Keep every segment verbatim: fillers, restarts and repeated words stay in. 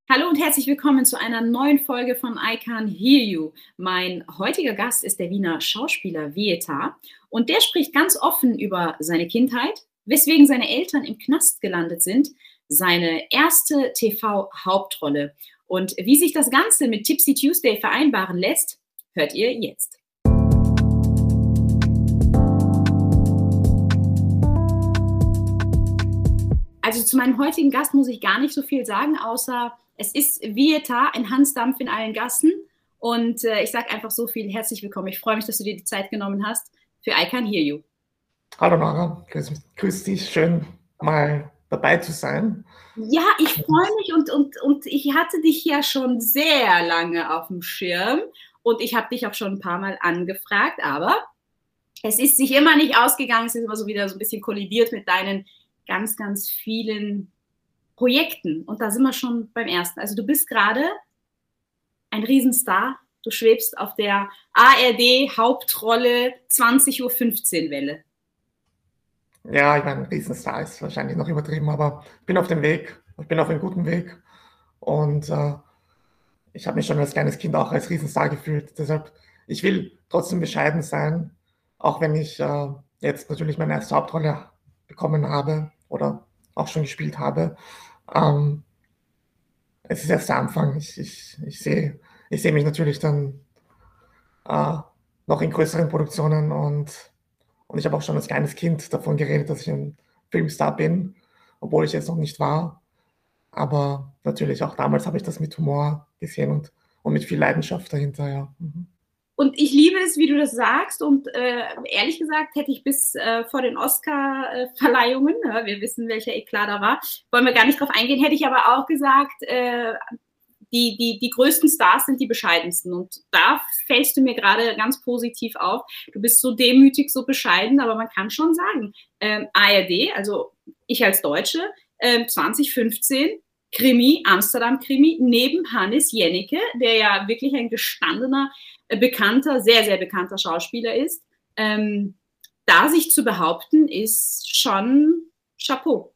Hallo und herzlich willkommen zu einer neuen Folge von I Can Hear You. Mein heutiger Gast ist der Wiener Schauspieler Vieta und der spricht ganz offen über seine Kindheit, weswegen seine Eltern im Knast gelandet sind, seine erste T V-Hauptrolle und wie sich das Ganze mit Tipsy Tuesday vereinbaren lässt, hört ihr jetzt. Also zu meinem heutigen Gast muss ich gar nicht so viel sagen, außer es ist Vieta, ein Hansdampf in allen Gassen. Und äh, ich sage einfach so viel, herzlich willkommen. Ich freue mich, dass du dir die Zeit genommen hast für I Can Hear You. Hallo Nora, grüß, grüß dich, schön mal dabei zu sein. Ja, ich freue mich und, und, und ich hatte dich ja schon sehr lange auf dem Schirm und ich habe dich auch schon ein paar Mal angefragt, aber es ist sich immer nicht ausgegangen, es ist immer so wieder so ein bisschen kollidiert mit deinen ganz, ganz vielen Projekten. Und da sind wir schon beim ersten. Also du bist gerade ein Riesenstar. Du schwebst auf der A R D-Hauptrolle zwanzig Uhr fünfzehn Welle. Ja, ich meine, Riesenstar ist wahrscheinlich noch übertrieben, aber ich bin auf dem Weg. Ich bin auf einem guten Weg. Und äh, ich habe mich schon als kleines Kind auch als Riesenstar gefühlt. Deshalb, ich will trotzdem bescheiden sein, auch wenn ich äh, jetzt natürlich meine erste Hauptrolle bekommen habe oder auch schon gespielt habe. Ähm, es ist erst der Anfang. Ich, ich, ich sehe ich seh mich natürlich dann äh, noch in größeren Produktionen und, und ich habe auch schon als kleines Kind davon geredet, dass ich ein Filmstar bin, obwohl ich jetzt noch nicht war. Aber natürlich auch damals habe ich das mit Humor gesehen und, und mit viel Leidenschaft dahinter, ja. Mhm. Und ich liebe es, wie du das sagst. Und äh, ehrlich gesagt hätte ich bis äh, vor den Oscar-Verleihungen, äh, wir wissen, welcher Eklat da war, wollen wir gar nicht drauf eingehen, hätte ich aber auch gesagt, äh, die, die, die größten Stars sind die bescheidensten. Und da fällst du mir gerade ganz positiv auf. Du bist so demütig, so bescheiden, aber man kann schon sagen, ähm, A R D, also ich als Deutsche, ähm, zwanzig fünfzehn, Krimi, Amsterdam-Krimi, neben Hannes Jennecke, der ja wirklich ein gestandener, äh, bekannter, sehr, sehr bekannter Schauspieler ist. Ähm, da sich zu behaupten, ist schon Chapeau.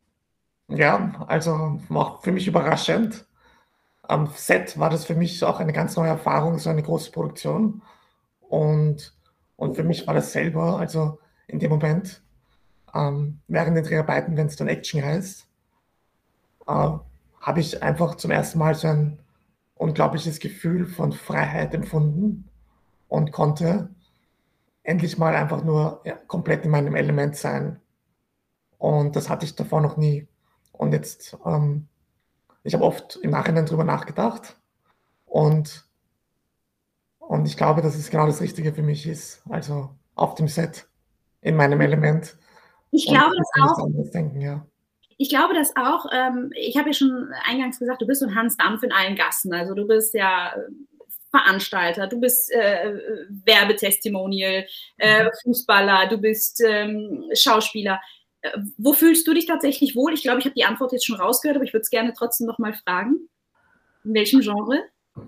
Ja, also auch für mich überraschend. Am Set war das für mich auch eine ganz neue Erfahrung, so eine große Produktion. Und, und für mich war das selber, also in dem Moment, ähm, während den Dreharbeiten, wenn es dann Action heißt, äh, habe ich einfach zum ersten Mal so ein unglaubliches Gefühl von Freiheit empfunden und konnte endlich mal einfach nur ja, komplett in meinem Element sein. Und das hatte ich davor noch nie. Und jetzt, ähm, ich habe oft im Nachhinein drüber nachgedacht und, und ich glaube, dass es genau das Richtige für mich ist. Also auf dem Set, in meinem Element. Ich Und glaube ich das kann nichts auch. anderes denken, ja. Ich glaube das auch. Ähm, ich habe ja schon eingangs gesagt, du bist so ein Hans Dampf in allen Gassen. Also du bist ja Veranstalter, du bist äh, Werbetestimonial, äh, Fußballer, du bist ähm, Schauspieler. Äh, wo fühlst du dich tatsächlich wohl? Ich glaube, ich habe die Antwort jetzt schon rausgehört, aber ich würde es gerne trotzdem noch mal fragen. In welchem Genre?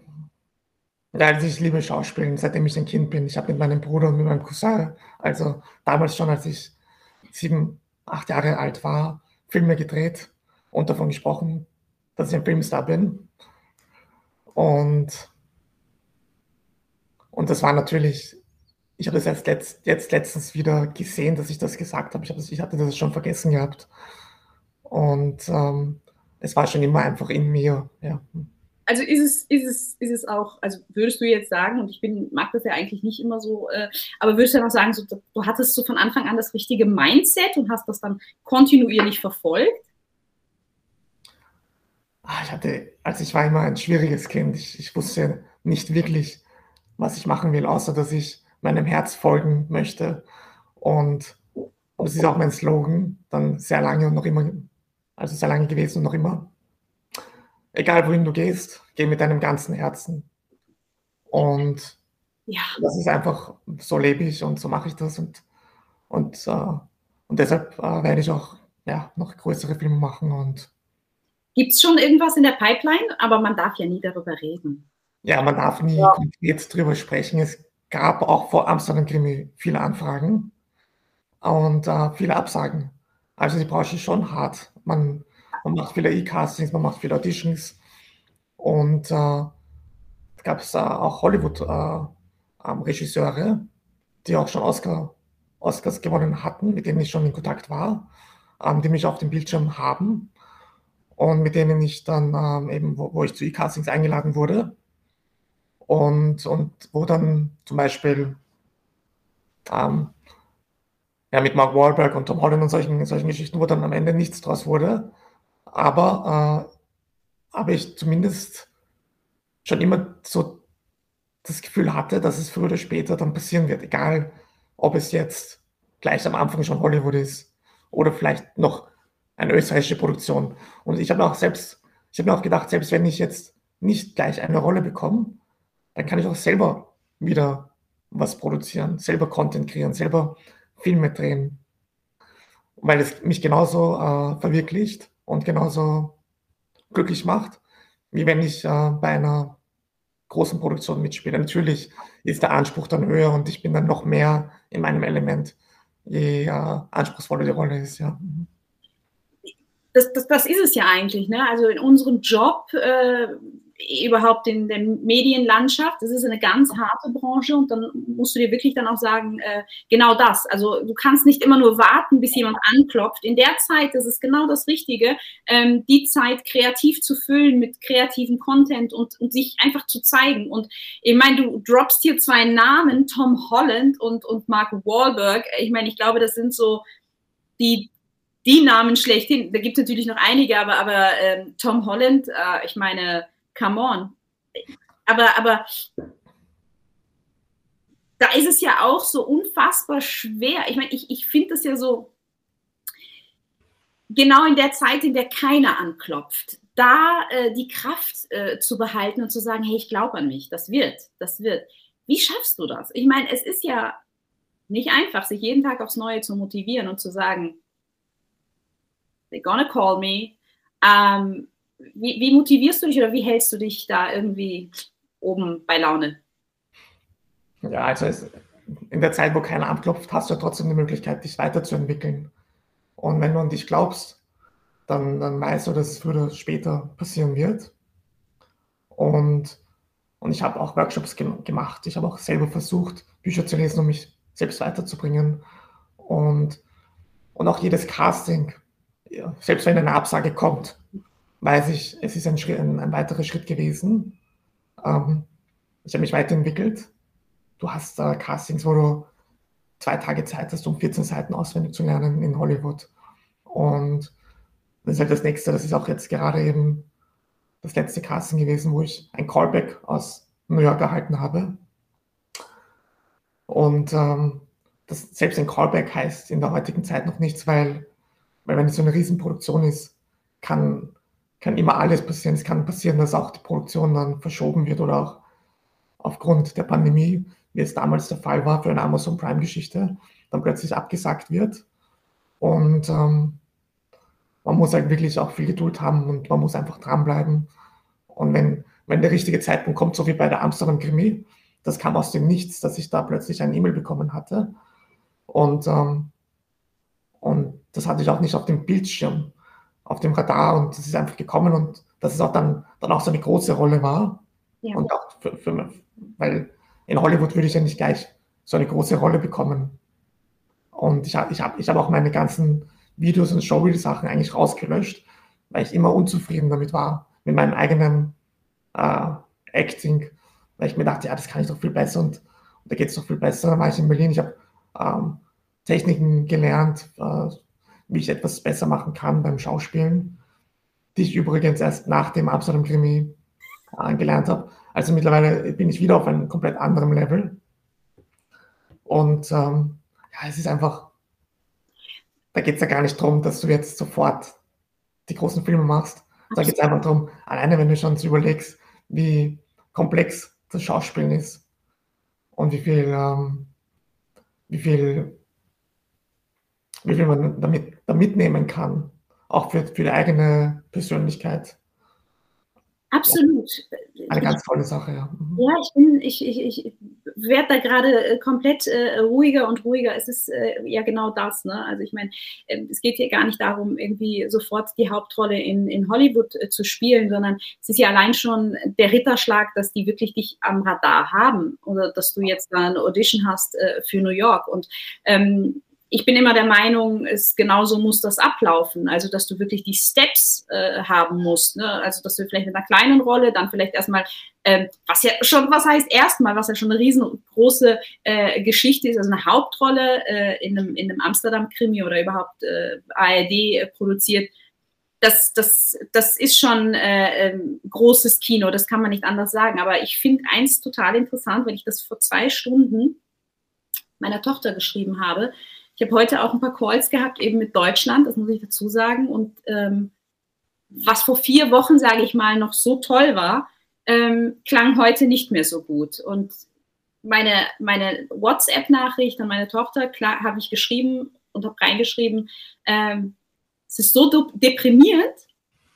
Ja, also ich liebe Schauspielen, seitdem ich ein Kind bin. Ich habe mit meinem Bruder und mit meinem Cousin, also damals schon, als ich sieben, acht Jahre alt war, Filme gedreht und davon gesprochen, dass ich ein Filmstar bin. Und, und das war natürlich, ich habe das erst letzt, jetzt letztens wieder gesehen, dass ich das gesagt habe. Ich, hab das, ich hatte das schon vergessen gehabt. Und ähm, es war schon immer einfach in mir. Ja. Also ist es, ist es, ist es auch, also würdest du jetzt sagen, und ich bin, mag das ja eigentlich nicht immer so, äh, aber würdest du dann auch sagen, so, du hattest so von Anfang an das richtige Mindset und hast das dann kontinuierlich verfolgt? Ah, Ich hatte, also ich war immer ein schwieriges Kind. Ich, ich wusste nicht wirklich, was ich machen will, außer dass ich meinem Herz folgen möchte. Und, und das ist auch mein Slogan, dann sehr lange und noch immer, also sehr lange gewesen und noch immer. Egal wohin du gehst, geh mit deinem ganzen Herzen. Und Ja. das ist einfach, so lebe ich und so mache ich das. Und, und, äh, und deshalb äh, werde ich auch ja, noch größere Filme machen. Und Gibt es schon irgendwas in der Pipeline? Aber man darf ja nie darüber reden. ja, man darf nie Ja. konkret drüber sprechen. Es gab auch vor Amsterdam Krimi viele Anfragen und äh, viele Absagen. Also die Branche ist schon hart. Man, man macht viele E-Castings, man macht viele Auditions Und äh, gab es äh, auch Hollywood-Regisseure, äh, ähm, die auch schon Oscar, Oscars gewonnen hatten, mit denen ich schon in Kontakt war, ähm, die mich auf dem Bildschirm haben und mit denen ich dann ähm, eben, wo, wo ich zu E-Castings eingeladen wurde und, und wo dann zum Beispiel ähm, ja, mit Mark Wahlberg und Tom Holland und solchen, solchen Geschichten, wo dann am Ende nichts draus wurde, aber, äh, aber ich zumindest schon immer so das Gefühl hatte, dass es früher oder später dann passieren wird, egal ob es jetzt gleich am Anfang schon Hollywood ist oder vielleicht noch eine österreichische Produktion. Und ich habe mir auch selbst, ich habe mir auch gedacht, selbst wenn ich jetzt nicht gleich eine Rolle bekomme, dann kann ich auch selber wieder was produzieren, selber Content kreieren, selber Filme drehen, weil es mich genauso äh, verwirklicht und genauso glücklich macht, wie wenn ich äh, bei einer großen Produktionen mitspiele. Natürlich ist der Anspruch dann höher und ich bin dann noch mehr in meinem Element, je äh, anspruchsvoller die Rolle ist, ja. Das, das, das ist es ja eigentlich, ne? Also in unserem Job, äh, überhaupt in der Medienlandschaft, das ist eine ganz harte Branche und dann musst du dir wirklich dann auch sagen, äh, genau das. Also du kannst nicht immer nur warten, bis jemand anklopft. In der Zeit, das ist genau das Richtige, ähm, die Zeit kreativ zu füllen mit kreativem Content und, und sich einfach zu zeigen. Und ich meine, du droppst hier zwei Namen, Tom Holland und, und Mark Wahlberg. Ich meine, ich glaube, das sind so die die Namen schlechthin. Da gibt es natürlich noch einige, aber, aber ähm, Tom Holland, äh, ich meine, come on. Aber, aber da ist es ja auch so unfassbar schwer. Ich meine, ich, ich finde das ja so, genau in der Zeit, in der keiner anklopft, da äh, die Kraft äh, zu behalten und zu sagen, hey, ich glaube an mich, das wird, das wird. Wie schaffst du das? Ich meine, es ist ja nicht einfach, sich jeden Tag aufs Neue zu motivieren und zu sagen, they're gonna call me. Ähm, wie, wie motivierst du dich oder wie hältst du dich da irgendwie oben bei Laune? Ja, also es, in der Zeit, wo keiner anklopft, hast du ja trotzdem die Möglichkeit, dich weiterzuentwickeln. Und wenn du an dich glaubst, dann, dann weißt du, dass es früher oder später passieren wird. Und, und ich habe auch Workshops ge gemacht. Ich habe auch selber versucht, Bücher zu lesen, um mich selbst weiterzubringen. Und, und auch jedes Casting, ja, selbst wenn eine Absage kommt, weiß ich, es ist ein, Schritt, ein, ein weiterer Schritt gewesen. Ähm, ich habe mich weiterentwickelt. Du hast äh, Castings, wo du zwei Tage Zeit hast, um vierzehn Seiten auswendig zu lernen in Hollywood. Und das ist halt das Nächste. Das ist auch jetzt gerade eben das letzte Casting gewesen, wo ich ein Callback aus New York erhalten habe. Und ähm, das, selbst ein Callback heißt in der heutigen Zeit noch nichts, weil, weil wenn es so eine Riesenproduktion ist, kann, kann immer alles passieren. Es kann passieren, dass auch die Produktion dann verschoben wird oder auch aufgrund der Pandemie, wie es damals der Fall war für eine Amazon Prime-Geschichte, dann plötzlich abgesagt wird. Und ähm, man muss halt wirklich auch viel Geduld haben und man muss einfach dranbleiben. Und wenn, wenn der richtige Zeitpunkt kommt, so wie bei der Amsterdam Krimi, das kam aus dem Nichts, dass ich da plötzlich eine E-Mail bekommen hatte. Und, ähm, und das hatte ich auch nicht auf dem Bildschirm, auf dem Radar. Und das ist einfach gekommen und dass es auch dann, dann auch so eine große Rolle war. Ja. Und auch für, für, weil in Hollywood würde ich ja nicht gleich so eine große Rolle bekommen. Und ich habe ich hab, ich hab auch meine ganzen Videos und Showreel-Sachen eigentlich rausgelöscht, weil ich immer unzufrieden damit war, mit meinem eigenen äh, Acting, weil ich mir dachte, ja, das kann ich doch viel besser und, und da geht es doch viel besser. Dann war ich in Berlin, ich habe ähm, Techniken gelernt, äh, wie ich etwas besser machen kann beim Schauspielen, die ich übrigens erst nach dem Amsterdam-Krimi äh, gelernt habe. Also mittlerweile bin ich wieder auf einem komplett anderen Level. Und ähm, ja, es ist einfach, da geht es ja gar nicht darum, dass du jetzt sofort die großen Filme machst. Da geht es einfach darum, alleine wenn du schon so überlegst, wie komplex das Schauspielen ist und wie viel, ähm, wie viel, wie viel man damit, da mitnehmen kann, auch für, für die eigene Persönlichkeit. Absolut. Eine ganz tolle Sache, ja. Ja, ich bin, ich, ich, ich werde da gerade äh, komplett äh, ruhiger und ruhiger. Es ist äh, ja genau das. Ne? Also ich meine, äh, es geht hier gar nicht darum, irgendwie sofort die Hauptrolle in, in Hollywood äh, zu spielen, sondern es ist ja allein schon der Ritterschlag, dass die wirklich dich am Radar haben oder dass du jetzt da eine Audition hast äh, für New York. Und ähm, ich bin immer der Meinung, es genauso muss das ablaufen. Also, dass du wirklich die Steps äh, haben musst. Ne? Also, dass du vielleicht mit einer kleinen Rolle, dann vielleicht erstmal, ähm, was ja schon, was heißt erstmal, was ja schon eine riesengroße äh, Geschichte ist, also eine Hauptrolle äh, in einem, in einem Amsterdam-Krimi oder überhaupt äh, A R D äh, produziert. Das, das, das ist schon äh, ähm, großes Kino, das kann man nicht anders sagen. Aber ich finde eins total interessant, weil ich das vor zwei Stunden meiner Tochter geschrieben habe. Ich habe heute auch ein paar Calls gehabt, eben mit Deutschland, das muss ich dazu sagen. Und ähm, was vor vier Wochen, sage ich mal, noch so toll war, ähm, klang heute nicht mehr so gut. Und meine, meine WhatsApp-Nachricht an meine Tochter habe ich geschrieben und habe reingeschrieben, ähm, es ist so deprimierend,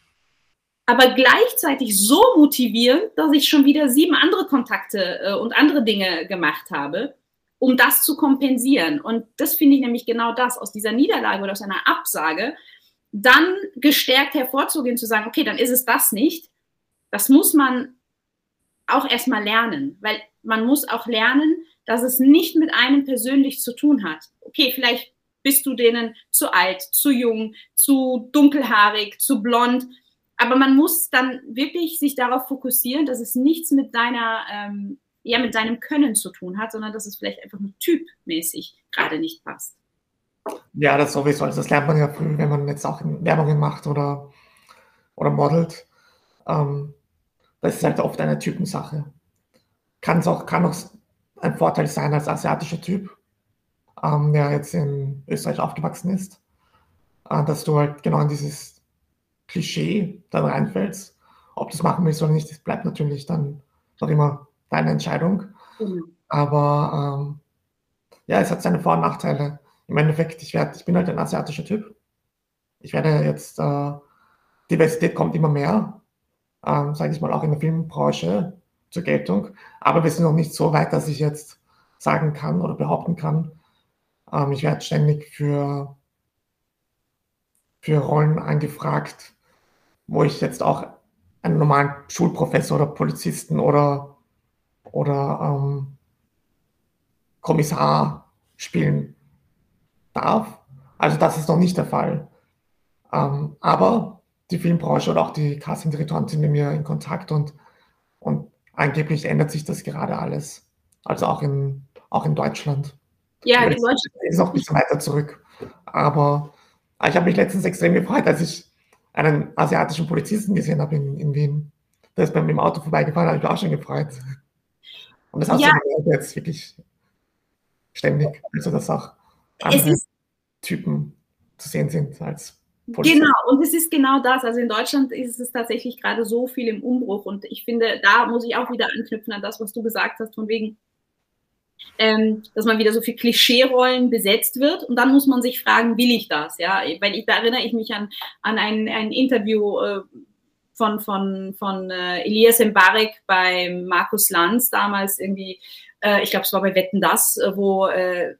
aber gleichzeitig so motivierend, dass ich schon wieder sieben andere Kontakte äh, und andere Dinge gemacht habe, um das zu kompensieren. Und das finde ich nämlich genau das, aus dieser Niederlage oder aus einer Absage, dann gestärkt hervorzugehen, zu sagen, okay, dann ist es das nicht. Das muss man auch erstmal lernen, weil man muss auch lernen, dass es nicht mit einem persönlich zu tun hat. Okay, vielleicht bist du denen zu alt, zu jung, zu dunkelhaarig, zu blond, aber man muss dann wirklich sich darauf fokussieren, dass es nichts mit deiner ähm, ja mit deinem Können zu tun hat, sondern dass es vielleicht einfach nur typmäßig gerade nicht passt. Ja, das sowieso. Also das lernt man ja früh, wenn man jetzt auch Werbungen macht oder, oder modelt. Ähm, das ist halt oft eine Typensache. Kann es auch, kann auch ein Vorteil sein als asiatischer Typ, ähm, der jetzt in Österreich aufgewachsen ist, äh, dass du halt genau in dieses Klischee dann reinfällst. Ob du das machen willst oder nicht, das bleibt natürlich dann noch immer deine Entscheidung. Mhm. Aber ähm, ja, es hat seine Vor- und Nachteile. Im Endeffekt, ich, werd, ich bin halt ein asiatischer Typ. Ich werde jetzt, äh, Diversität kommt immer mehr, ähm, sage ich mal, auch in der Filmbranche zur Geltung. Aber wir sind noch nicht so weit, dass ich jetzt sagen kann oder behaupten kann, ähm, ich werde ständig für, für Rollen angefragt, wo ich jetzt auch einen normalen Schulprofessor oder Polizisten oder oder ähm, Kommissar spielen darf. Also das ist noch nicht der Fall. Ähm, aber die Filmbranche oder auch die Castingdirektoren sind mit mir in Kontakt und, und angeblich ändert sich das gerade alles. Also auch in, auch in Deutschland. Ja, in Deutschland ist noch ein bisschen weiter zurück. Aber ich habe mich letztens extrem gefreut, als ich einen asiatischen Polizisten gesehen habe in, in Wien. Der ist bei mir im Auto vorbeigefahren, habe ich mich auch schon gefreut. Und das hast ja. du jetzt wirklich ständig, also dass auch andere ist, Typen zu sehen sind als Polizei. Genau, und es ist genau das. Also in Deutschland ist es tatsächlich gerade so viel im Umbruch. Und ich finde, da muss ich auch wieder anknüpfen an das, was du gesagt hast, von wegen, ähm, dass man wieder so viel Klischee-Rollen besetzt wird. Und dann muss man sich fragen, will ich das? Ja, weil ich, da erinnere ich mich an, an ein, ein Interview äh, von, von, von äh, Elias Mbarek bei Markus Lanz damals irgendwie, äh, ich glaube, es war bei Wetten, dass, äh, wo äh,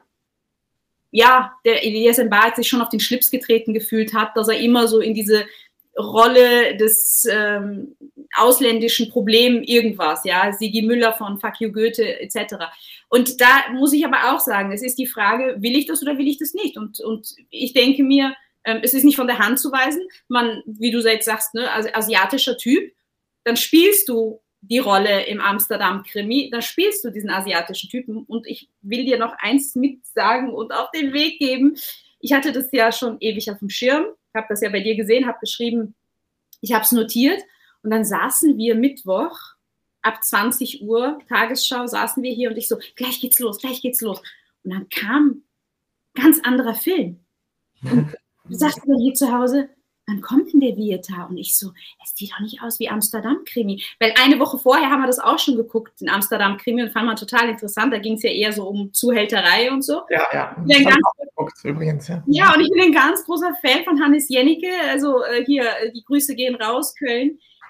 ja, der Elias Mbarek sich schon auf den Schlips getreten gefühlt hat, dass er immer so in diese Rolle des ähm, ausländischen Problem irgendwas, ja, Sigi Müller von Fuck You Goethe et cetera. Und da muss ich aber auch sagen, es ist die Frage, will ich das oder will ich das nicht? Und, und ich denke mir, ähm, es ist nicht von der Hand zu weisen, man, wie du jetzt sagst, ne, also asiatischer Typ, dann spielst du die Rolle im Amsterdam-Krimi, dann spielst du diesen asiatischen Typen. Und ich will dir noch eins mitsagen und auf den Weg geben. Ich hatte das ja schon ewig auf dem Schirm, habe das ja bei dir gesehen, habe geschrieben, ich habe es notiert. Und dann saßen wir Mittwoch ab zwanzig Uhr, Tagesschau, saßen wir hier und ich so, gleich geht's los, gleich geht's los. Und dann kam ein ganz anderer Film. Und du sagst mir hier zu Hause, wann kommt denn der Vieta? Und ich so, es sieht doch nicht aus wie Amsterdam-Krimi. Weil eine Woche vorher haben wir das auch schon geguckt, den Amsterdam-Krimi, und fanden wir total interessant. Da ging es ja eher so um Zuhälterei und so. Ja, ja. Ich bin ganz, geguckt, übrigens, ja. Ja, und ich bin ein ganz großer Fan von Hannes Jennecke. Also äh, hier, die Grüße gehen raus, Köln.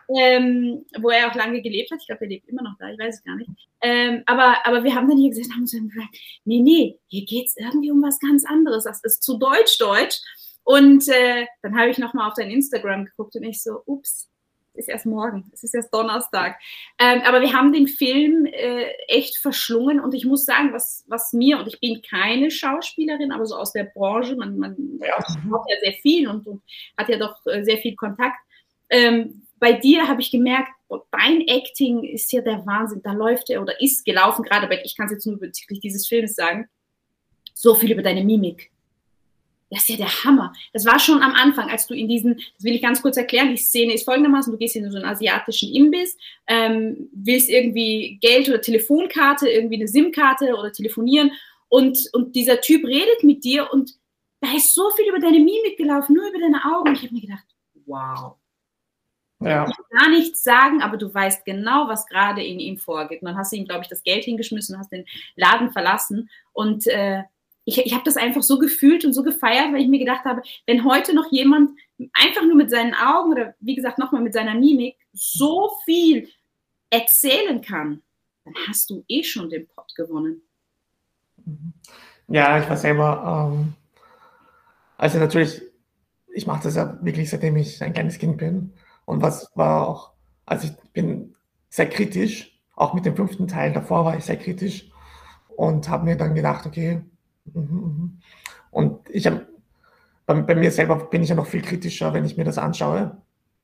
ähm, wo er auch lange gelebt hat. Ich glaube, er lebt immer noch da, ich weiß es gar nicht. Ähm, aber, aber wir haben dann hier gesagt, haben uns dann gesagt, nee, nee, hier geht es irgendwie um was ganz anderes. Das ist zu deutsch-deutsch. Und äh, dann habe ich nochmal auf dein Instagram geguckt und ich so, ups, es ist erst morgen, es ist erst Donnerstag. Ähm, aber wir haben den Film äh, echt verschlungen und ich muss sagen, was, was mir, und ich bin keine Schauspielerin, aber so aus der Branche, man, man ja. hat ja sehr viel und, und hat ja doch äh, sehr viel Kontakt. Ähm, bei dir habe ich gemerkt, oh, dein Acting ist ja der Wahnsinn, da läuft er oder ist gelaufen, gerade bei, ich kann es jetzt nur bezüglich dieses Films sagen, so viel über deine Mimik. Das ist ja der Hammer. Das war schon am Anfang, als du in diesen, das will ich ganz kurz erklären, die Szene ist folgendermaßen, du gehst in so einen asiatischen Imbiss, ähm, willst irgendwie Geld oder Telefonkarte, irgendwie eine SIM-Karte oder telefonieren und, und dieser Typ redet mit dir und da ist so viel über deine Mimik gelaufen, nur über deine Augen. Ich habe mir gedacht, wow. Ja. Ich kann gar nichts sagen, aber du weißt genau, was gerade in ihm vorgeht. Und dann hast du ihm, glaube ich, das Geld hingeschmissen, hast den Laden verlassen und äh, ich, ich habe das einfach so gefühlt und so gefeiert, weil ich mir gedacht habe, wenn heute noch jemand einfach nur mit seinen Augen oder wie gesagt nochmal mit seiner Mimik so viel erzählen kann, dann hast du eh schon den Pot gewonnen. Ja, ich war selber, ähm, also natürlich, ich mache das ja wirklich seitdem ich ein kleines Kind bin und was war auch, also ich bin sehr kritisch, auch mit dem fünften Teil davor war ich sehr kritisch und habe mir dann gedacht, okay, und ich habe, bei, bei mir selber bin ich ja noch viel kritischer, wenn ich mir das anschaue.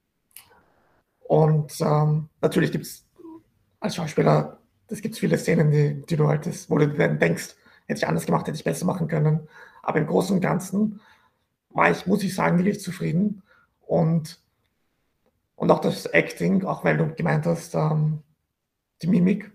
Und ähm, natürlich gibt es als Schauspieler, es gibt viele Szenen, die, die du halt, das, wo du dann denkst, hätte ich anders gemacht, hätte ich besser machen können. Aber im Großen und Ganzen war ich, muss ich sagen, wirklich zufrieden. Und, und auch das Acting, auch weil du gemeint hast, ähm, die Mimik.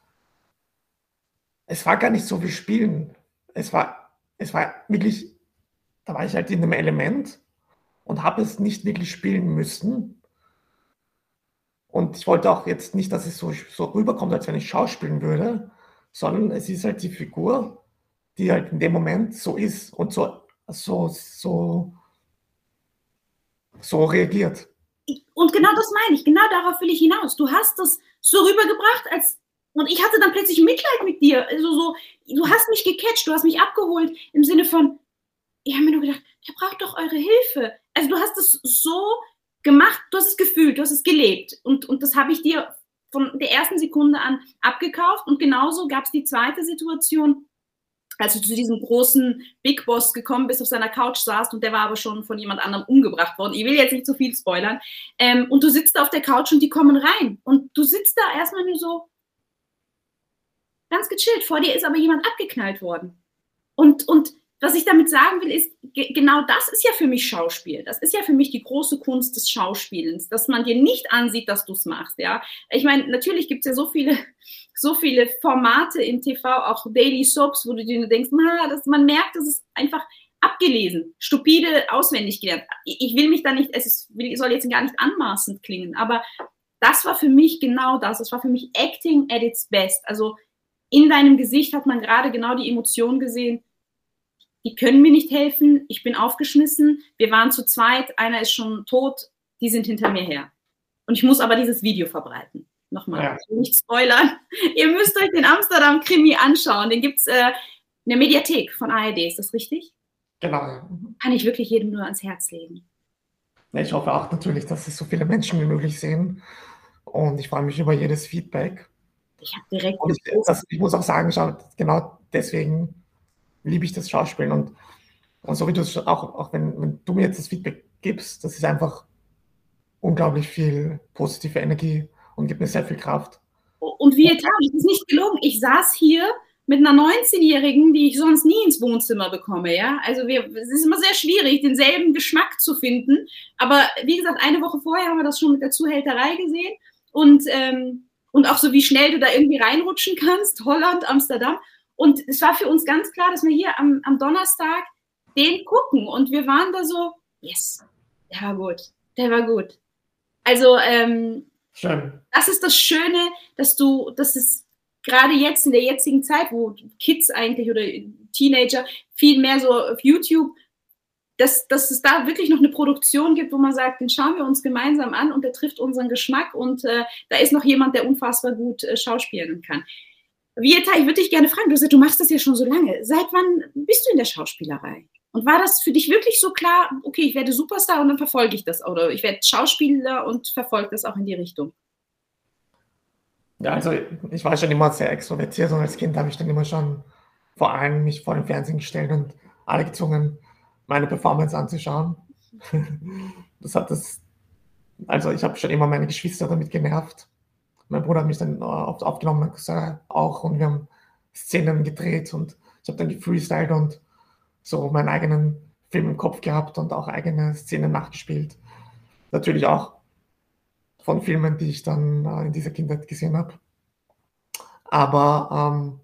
Es war gar nicht so wie Spielen. Es war Es war wirklich, da war ich halt in einem Element und habe es nicht wirklich spielen müssen. Und ich wollte auch jetzt nicht, dass es so, so rüberkommt, als wenn ich schauspielen würde, sondern es ist halt die Figur, die halt in dem Moment so ist und so, so, so, so reagiert. Und genau das meine ich, genau darauf will ich hinaus. Du hast das so rübergebracht, als und ich hatte dann plötzlich Mitleid mit dir. Also so, du hast mich gecatcht, du hast mich abgeholt im Sinne von, ich habe mir nur gedacht, der braucht doch eure Hilfe. Also du hast es so gemacht, du hast es gefühlt, du hast es gelebt. Und, und das habe ich dir von der ersten Sekunde an abgekauft. Und genauso gab es die zweite Situation, als du zu diesem großen Big Boss gekommen bist, auf seiner Couch saßt und der war aber schon von jemand anderem umgebracht worden. Ich will jetzt nicht zu viel spoilern. Ähm, und du sitzt da auf der Couch und die kommen rein. Und du sitzt da erstmal nur so ganz gechillt. Vor dir ist aber jemand abgeknallt worden. Und, und was ich damit sagen will, ist, ge- genau das ist ja für mich Schauspiel. Das ist ja für mich die große Kunst des Schauspielens, dass man dir nicht ansieht, dass du es machst. Ja? Ich meine, natürlich gibt es ja so viele, so viele Formate im T V, auch Daily Soaps, wo du dir denkst, na, das, man merkt, das ist einfach abgelesen, stupide, auswendig gelernt. Ich, ich will mich da nicht, es ist, soll jetzt gar nicht anmaßend klingen, aber das war für mich genau das. Das war für mich Acting at its best. Also in deinem Gesicht hat man gerade genau die Emotion gesehen, die können mir nicht helfen, ich bin aufgeschmissen, wir waren zu zweit, einer ist schon tot, die sind hinter mir her. Und ich muss aber dieses Video verbreiten. Nochmal, ja. Ich will nicht spoilern. Ihr müsst euch den Amsterdam-Krimi anschauen. Den gibt es äh, in der Mediathek von A R D, ist das richtig? Genau. Kann ich wirklich jedem nur ans Herz legen. Ich hoffe auch natürlich, dass es so viele Menschen wie möglich sehen. Und ich freue mich über jedes Feedback. Ich habe direkt und ich, das, ich muss auch sagen, schau, genau deswegen liebe ich das Schauspielen. Und, und so wie du es auch, auch wenn, wenn du mir jetzt das Feedback gibst, das ist einfach unglaublich viel positive Energie und gibt mir sehr viel Kraft. Und wie ihr tat, es ist nicht gelungen. Ich saß hier mit einer neunzehnjährigen, die ich sonst nie ins Wohnzimmer bekomme, ja. Also wir, es ist immer sehr schwierig, denselben Geschmack zu finden. Aber wie gesagt, eine Woche vorher haben wir das schon mit der Zuhälterei gesehen. Und, ähm, und auch so, wie schnell du da irgendwie reinrutschen kannst, Holland, Amsterdam. Und es war für uns ganz klar, dass wir hier am, am Donnerstag den gucken. Und wir waren da so, yes, der war gut, der war gut. Also, ähm, Schön. Das ist das Schöne, dass du, dass es gerade jetzt in der jetzigen Zeit, wo Kids eigentlich oder Teenager viel mehr so auf YouTube dass, dass es da wirklich noch eine Produktion gibt, wo man sagt, den schauen wir uns gemeinsam an und der trifft unseren Geschmack und äh, da ist noch jemand, der unfassbar gut äh, schauspielen kann. Vieta, ich würde dich gerne fragen, du, du machst das ja schon so lange. Seit wann bist du in der Schauspielerei? Und war das für dich wirklich so klar, okay, ich werde Superstar und dann verfolge ich das oder ich werde Schauspieler und verfolge das auch in die Richtung? Ja, also ich war schon immer sehr extrovertiert und als Kind habe ich dann immer schon vor allem mich vor den Fernsehen gestellt und alle gezwungen, meine Performance anzuschauen. Das hat das, also ich habe schon immer meine Geschwister damit genervt. Mein Bruder hat mich dann oft aufgenommen, mein Cousin auch und wir haben Szenen gedreht und ich habe dann gefreestylt und so meinen eigenen Film im Kopf gehabt und auch eigene Szenen nachgespielt. Natürlich auch von Filmen, die ich dann äh, in dieser Kindheit gesehen habe. Aber ähm,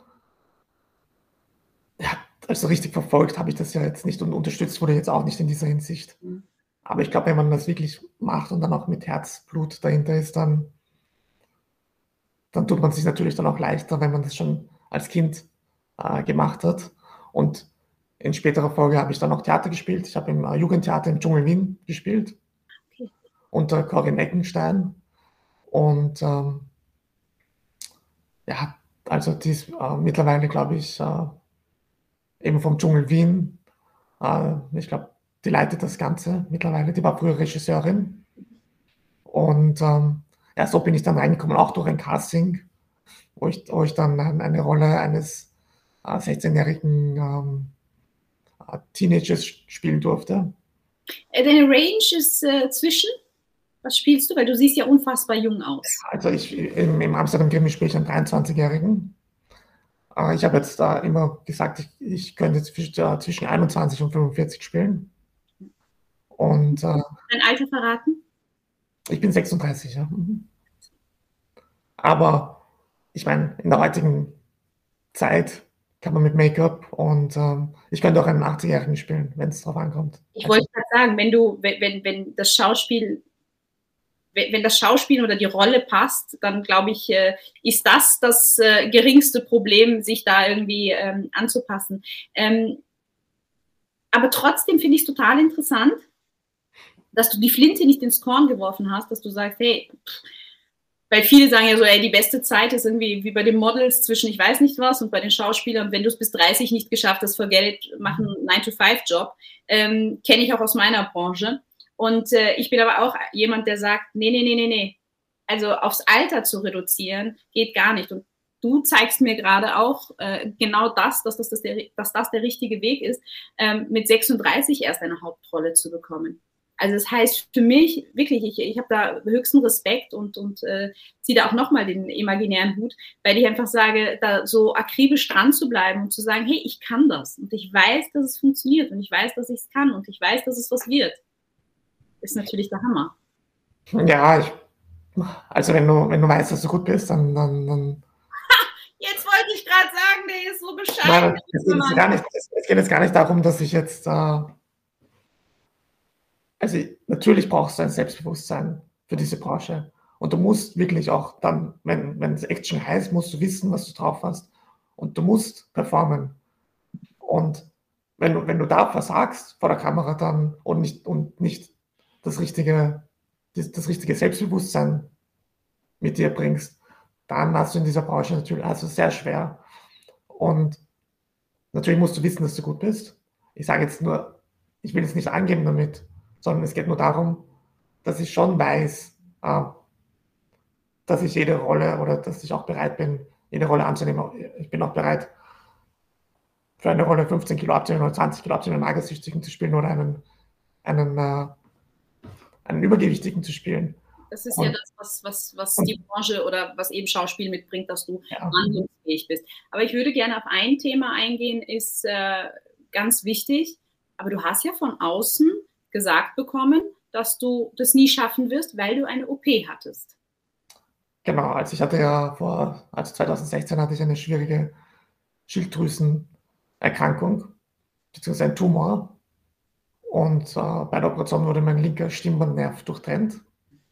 ja, also richtig verfolgt habe ich das ja jetzt nicht und unterstützt wurde jetzt auch nicht in dieser Hinsicht. Mhm. Aber ich glaube, wenn man das wirklich macht und dann auch mit Herzblut dahinter ist, dann, dann tut man sich natürlich dann auch leichter, wenn man das schon als Kind äh, gemacht hat. Und in späterer Folge habe ich dann auch Theater gespielt. Ich habe im äh, Jugendtheater im Dschungel Wien gespielt, Okay. unter Corinne Eckenstein. Und ähm, ja, also die ist äh, mittlerweile, glaube ich, äh, eben vom Dschungel Wien. Äh, ich glaube, die leitet das Ganze mittlerweile. Die war früher Regisseurin. Und ähm, ja, so bin ich dann reingekommen, auch durch ein Casting, wo ich, wo ich dann eine Rolle eines äh, sechzehnjährigen ähm, äh, Teenagers spielen durfte. Äh, Deine Range ist äh, zwischen, was spielst du? Weil du siehst ja unfassbar jung aus. Also ich, im, im Amsterdam Krimi spiele ich einen dreiundzwanzigjährigen. Äh, ich habe jetzt da immer gesagt, ich, ich könnte zwischen, äh, zwischen einundzwanzig und fünfundvierzig spielen. Und äh, Dein Alter verraten? ich bin sechsunddreißig, ja. Mhm. Aber ich meine, in der heutigen Zeit kann man mit Make-up und ähm, ich könnte auch einen achtzigjährigen spielen, wenn es drauf ankommt. Ich Also, wollte gerade sagen, wenn du, wenn, wenn das Schauspiel, wenn das Schauspiel oder die Rolle passt, dann glaube ich, äh, ist das das äh, geringste Problem, sich da irgendwie ähm, anzupassen. Ähm, aber trotzdem finde ich es total interessant, dass du die Flinte nicht ins Korn geworfen hast, dass du sagst, hey, pff, weil viele sagen ja so, ey, die beste Zeit ist irgendwie wie bei den Models zwischen ich weiß nicht was und bei den Schauspielern, wenn du es bis dreißig nicht geschafft hast, vor Geld machen einen nine to five Job. Ähm, kenne ich auch aus meiner Branche. Und äh, ich bin aber auch jemand, der sagt, nee, nee, nee, nee, nee. Also aufs Alter zu reduzieren, geht gar nicht. Und du zeigst mir gerade auch äh, genau das, dass das, das der, dass das der richtige Weg ist, ähm, mit sechsunddreißig erst eine Hauptrolle zu bekommen. Also das heißt für mich wirklich, ich, ich habe da höchsten Respekt und, und äh, ziehe da auch nochmal den imaginären Hut, weil ich einfach sage, da so akribisch dran zu bleiben und zu sagen, hey, ich kann das und ich weiß, dass es funktioniert und ich weiß, dass ich es kann und ich weiß, dass es was wird, ist natürlich der Hammer. ja, ich, also wenn du, wenn du weißt, dass du gut bist, dann, dann, dann Jetzt wollte ich gerade sagen, der ist so bescheiden. nein, es geht jetzt gar nicht, es, es geht jetzt gar nicht darum, dass ich jetzt, äh, also natürlich brauchst du ein Selbstbewusstsein für diese Branche. Und du musst wirklich auch dann, wenn, wenn es Action heißt, musst du wissen, was du drauf hast. Und du musst performen. Und wenn du, wenn du da versagst vor der Kamera dann und nicht, und nicht das richtige, das, das richtige Selbstbewusstsein mit dir bringst, dann hast du in dieser Branche natürlich also sehr schwer. Und natürlich musst du wissen, dass du gut bist. Ich sage jetzt nur, ich will es nicht angeben damit, sondern es geht nur darum, dass ich schon weiß, äh, dass ich jede Rolle oder dass ich auch bereit bin, jede Rolle anzunehmen. Ich bin auch bereit, für eine Rolle fünfzehn Kilo abzunehmen oder zwanzig Kilo abzunehmen, einen Magersüchtigen zu spielen oder einen, einen, äh, einen Übergewichtigen zu spielen. Das ist ja Und, das, was, was, was und die Branche oder was eben Schauspiel mitbringt, dass du ja, wandlungsfähig bist. Aber ich würde gerne auf ein Thema eingehen, ist äh, ganz wichtig. Aber du hast ja von außen gesagt bekommen, dass du das nie schaffen wirst, weil du eine O P hattest. genau, also ich hatte ja vor, also zwanzig sechzehn hatte ich eine schwierige Schilddrüsenerkrankung, beziehungsweise ein Tumor. Und äh, bei der Operation wurde mein linker Stimmbandnerv durchtrennt.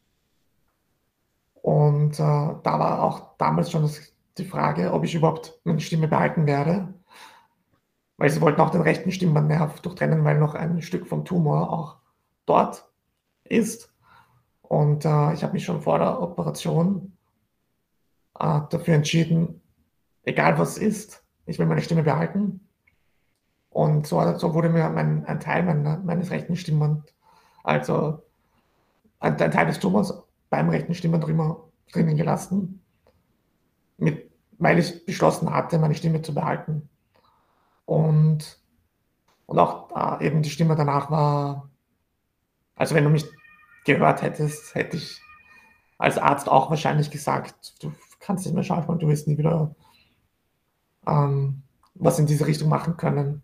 Und äh, da war auch damals schon das, die Frage, ob ich überhaupt meine Stimme behalten werde. weil sie wollten auch den rechten Stimmbandnerv durchtrennen, weil noch ein Stück vom Tumor auch dort ist. Und äh, ich habe mich schon vor der Operation äh, dafür entschieden, egal was ist, ich will meine Stimme behalten. Und so, so wurde mir mein, ein Teil meiner, meines rechten Stimmband, also ein, ein Teil des Tumors beim rechten Stimmband drinnen gelassen, mit, weil ich beschlossen hatte, meine Stimme zu behalten. Und, und auch äh, eben die Stimme danach war, also wenn du mich gehört hättest, hätte ich als Arzt auch wahrscheinlich gesagt, du kannst nicht mehr schauspielen, du wirst nie wieder ähm, was in diese Richtung machen können.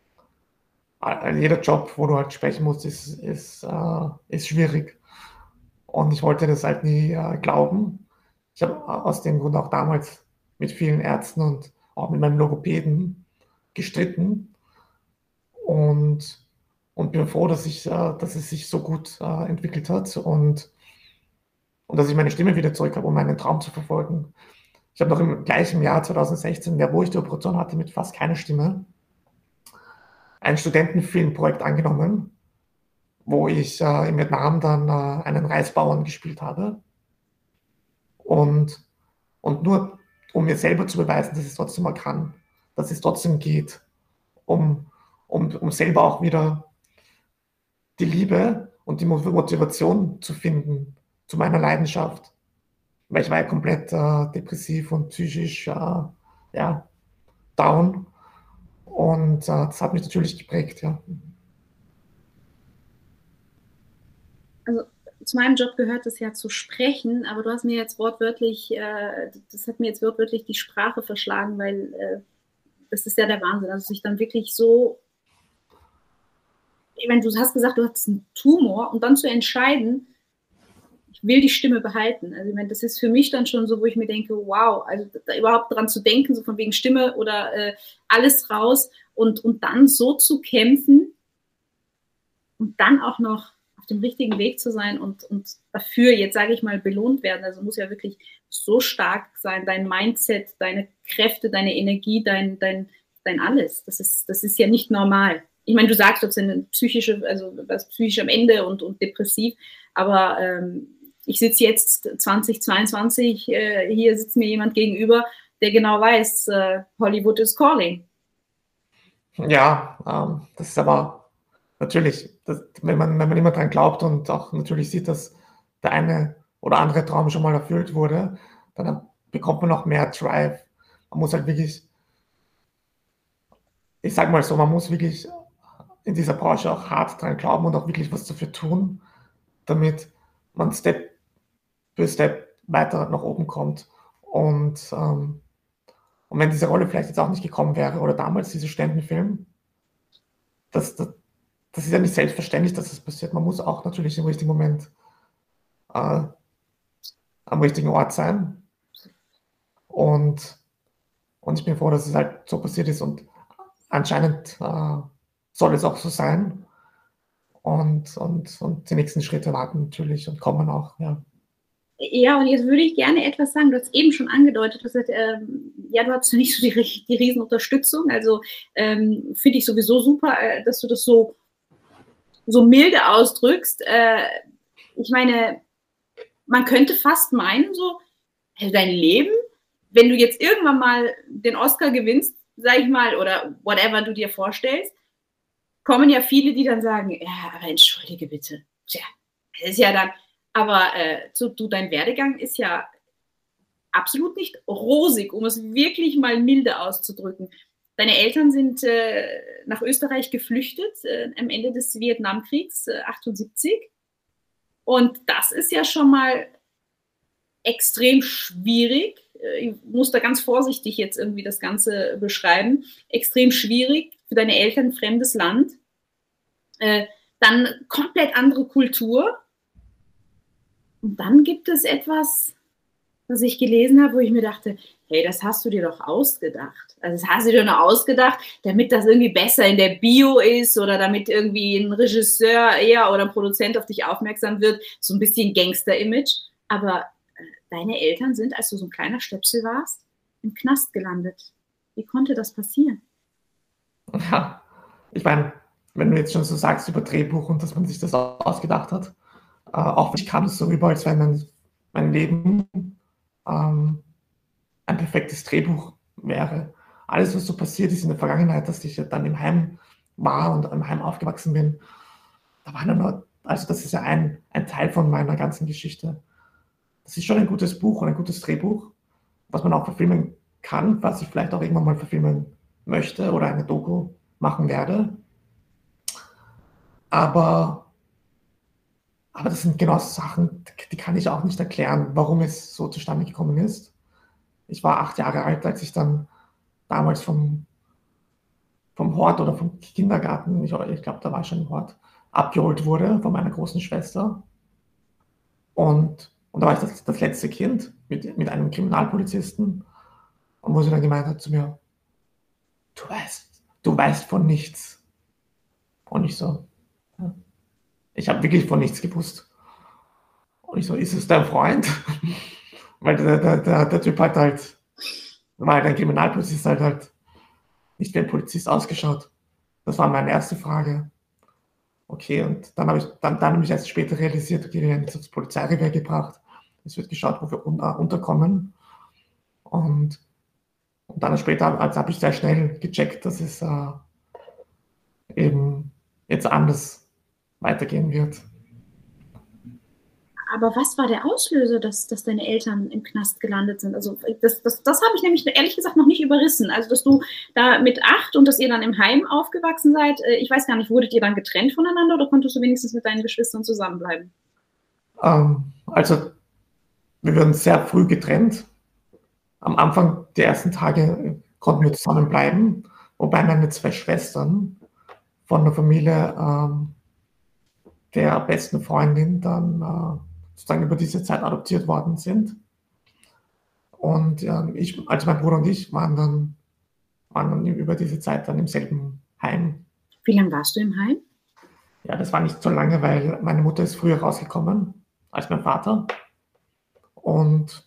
Jeder Job, wo du halt sprechen musst, ist, ist, äh, ist schwierig. Und ich wollte das halt nie äh, glauben. Ich habe aus dem Grund auch damals mit vielen Ärzten und auch mit meinem Logopäden gestritten und, und bin froh, dass, ich, äh, dass es sich so gut äh, entwickelt hat und, und dass ich meine Stimme wieder zurück habe, um meinen Traum zu verfolgen. Ich habe noch im gleichen Jahr zwanzig sechzehn, ja, wo ich die Operation hatte, mit fast keiner Stimme, ein Studentenfilmprojekt angenommen, wo ich äh, in Vietnam dann äh, einen Reisbauern gespielt habe. Und, und nur um mir selber zu beweisen, dass ich es trotzdem mal kann, dass es trotzdem geht, um, um, um selber auch wieder die Liebe und die Motivation zu finden zu meiner Leidenschaft. Weil ich war ja komplett äh, depressiv und psychisch äh, ja, down. Und äh, das hat mich natürlich geprägt, ja. Also zu meinem Job gehört es ja zu sprechen, aber du hast mir jetzt wortwörtlich, äh, das hat mir jetzt wortwörtlich die Sprache verschlagen, weil äh, das ist ja der Wahnsinn. Also sich dann wirklich so, ich meine, du hast gesagt, du hattest einen Tumor und dann zu entscheiden, ich will die Stimme behalten. Also ich meine, das ist für mich dann schon so, wo ich mir denke, wow, also da überhaupt dran zu denken, so von wegen Stimme oder äh, alles raus und, und dann so zu kämpfen und dann auch noch auf dem richtigen Weg zu sein und, und dafür, jetzt sage ich mal, belohnt werden. Also muss ja wirklich so stark sein, dein Mindset, deine Kräfte, deine Energie, dein, dein, dein alles. Das ist, das ist ja nicht normal. Ich meine, du sagst, du bist eine psychische, also was psychisch am Ende und, und depressiv, aber ähm, ich sitze jetzt zwanzig zweiundzwanzig, äh, hier sitzt mir jemand gegenüber, der genau weiß, äh, Hollywood is calling. Ja, ähm, das ist aber natürlich, das, wenn man, wenn man immer dran glaubt und auch natürlich sieht, dass der eine oder andere Traum schon mal erfüllt wurde, dann bekommt man noch mehr Drive. Man muss halt wirklich, ich sag mal so, man muss wirklich in dieser Branche auch hart dran glauben und auch wirklich was dafür tun, damit man Step für Step weiter nach oben kommt. Und, ähm, und wenn diese Rolle vielleicht jetzt auch nicht gekommen wäre oder damals dieser Ständenfilm, das, das, das ist ja nicht selbstverständlich, dass das passiert. Man muss auch natürlich im richtigen Moment äh, am richtigen Ort sein. Und, und ich bin froh, dass es halt so passiert ist und anscheinend äh, soll es auch so sein. Und, und, und die nächsten Schritte warten natürlich und kommen auch, ja. Ja, und jetzt würde ich gerne etwas sagen. Du hast eben schon angedeutet, du hast gesagt, ähm, ja, du hast nicht so die, die Riesenunterstützung. Also ähm, finde ich sowieso super, äh, dass du das so, so milde ausdrückst. Äh, ich meine, man könnte fast meinen, so, hey, dein Leben, wenn du jetzt irgendwann mal den Oscar gewinnst, sag ich mal, oder whatever du dir vorstellst, kommen ja viele, die dann sagen, ja, aber entschuldige bitte. Tja, das ist ja dann, aber äh, so, du, dein Werdegang ist ja absolut nicht rosig, um es wirklich mal milde auszudrücken. Deine Eltern sind äh, nach Österreich geflüchtet äh, am Ende des Vietnamkriegs äh, achtundsiebzig. Und das ist ja schon mal extrem schwierig. Ich muss da ganz vorsichtig jetzt irgendwie das Ganze beschreiben. Extrem schwierig für deine Eltern, fremdes Land. Äh, dann komplett andere Kultur. Und dann gibt es etwas, was ich gelesen habe, wo ich mir dachte, hey, das hast du dir doch ausgedacht. Also das hast du dir nur ausgedacht, damit das irgendwie besser in der Bio ist oder damit irgendwie ein Regisseur eher oder ein Produzent auf dich aufmerksam wird. So ein bisschen Gangster-Image. Aber äh, deine Eltern sind, als du so ein kleiner Stöpsel warst, im Knast gelandet. Wie konnte das passieren? Ja, ich meine, wenn du jetzt schon so sagst über Drehbuch und dass man sich das ausgedacht hat, äh, auch ich kam es so rüber, als wenn mein, mein Leben ähm, ein perfektes Drehbuch wäre. Alles, was so passiert ist in der Vergangenheit, dass ich dann im Heim war und im Heim aufgewachsen bin, da war nur, also das ist ja ein, ein Teil von meiner ganzen Geschichte. Das ist schon ein gutes Buch und ein gutes Drehbuch, was man auch verfilmen kann, was ich vielleicht auch irgendwann mal verfilmen möchte oder eine Doku machen werde. Aber, aber das sind genau Sachen, die kann ich auch nicht erklären, warum es so zustande gekommen ist. Ich war acht Jahre alt, als ich dann damals vom, vom Hort oder vom Kindergarten, ich, ich glaube, da war ich schon im Hort, abgeholt wurde von meiner großen Schwester. Und, und da war ich das, das letzte Kind mit, mit einem Kriminalpolizisten. Und wo sie dann gemeint hat zu mir, du weißt, du weißt von nichts. Und ich so, ja, ich habe wirklich von nichts gewusst. Und ich so, ist es dein Freund? Weil der, der, der, der Typ hat halt, war halt ein Kriminalpolizist, halt halt nicht wie ein Polizist ausgeschaut. Das war meine erste Frage. Okay, und dann habe ich, dann, dann habe ich erst später realisiert, okay, wir werden jetzt aufs Polizeirevier gebracht. Es wird geschaut, wo wir un, uh, unterkommen. Und, und dann später also habe ich sehr schnell gecheckt, dass es uh, eben jetzt anders weitergehen wird. Aber was war der Auslöser, dass, dass deine Eltern im Knast gelandet sind? Also das, das, das habe ich nämlich ehrlich gesagt noch nicht überrissen. Also dass du da mit acht und dass ihr dann im Heim aufgewachsen seid, ich weiß gar nicht, wurdet ihr dann getrennt voneinander oder konntest du wenigstens mit deinen Geschwistern zusammenbleiben? Ähm, also wir wurden sehr früh getrennt. Am Anfang der ersten Tage konnten wir zusammenbleiben, wobei meine zwei Schwestern von der Familie ähm, der besten Freundin dann äh, sozusagen über diese Zeit adoptiert worden sind. Und äh, ich, also mein Bruder und ich waren dann, waren dann über diese Zeit dann im selben Heim. Wie lange warst du im Heim? Ja, das war nicht so lange, weil meine Mutter ist früher rausgekommen als mein Vater. Und,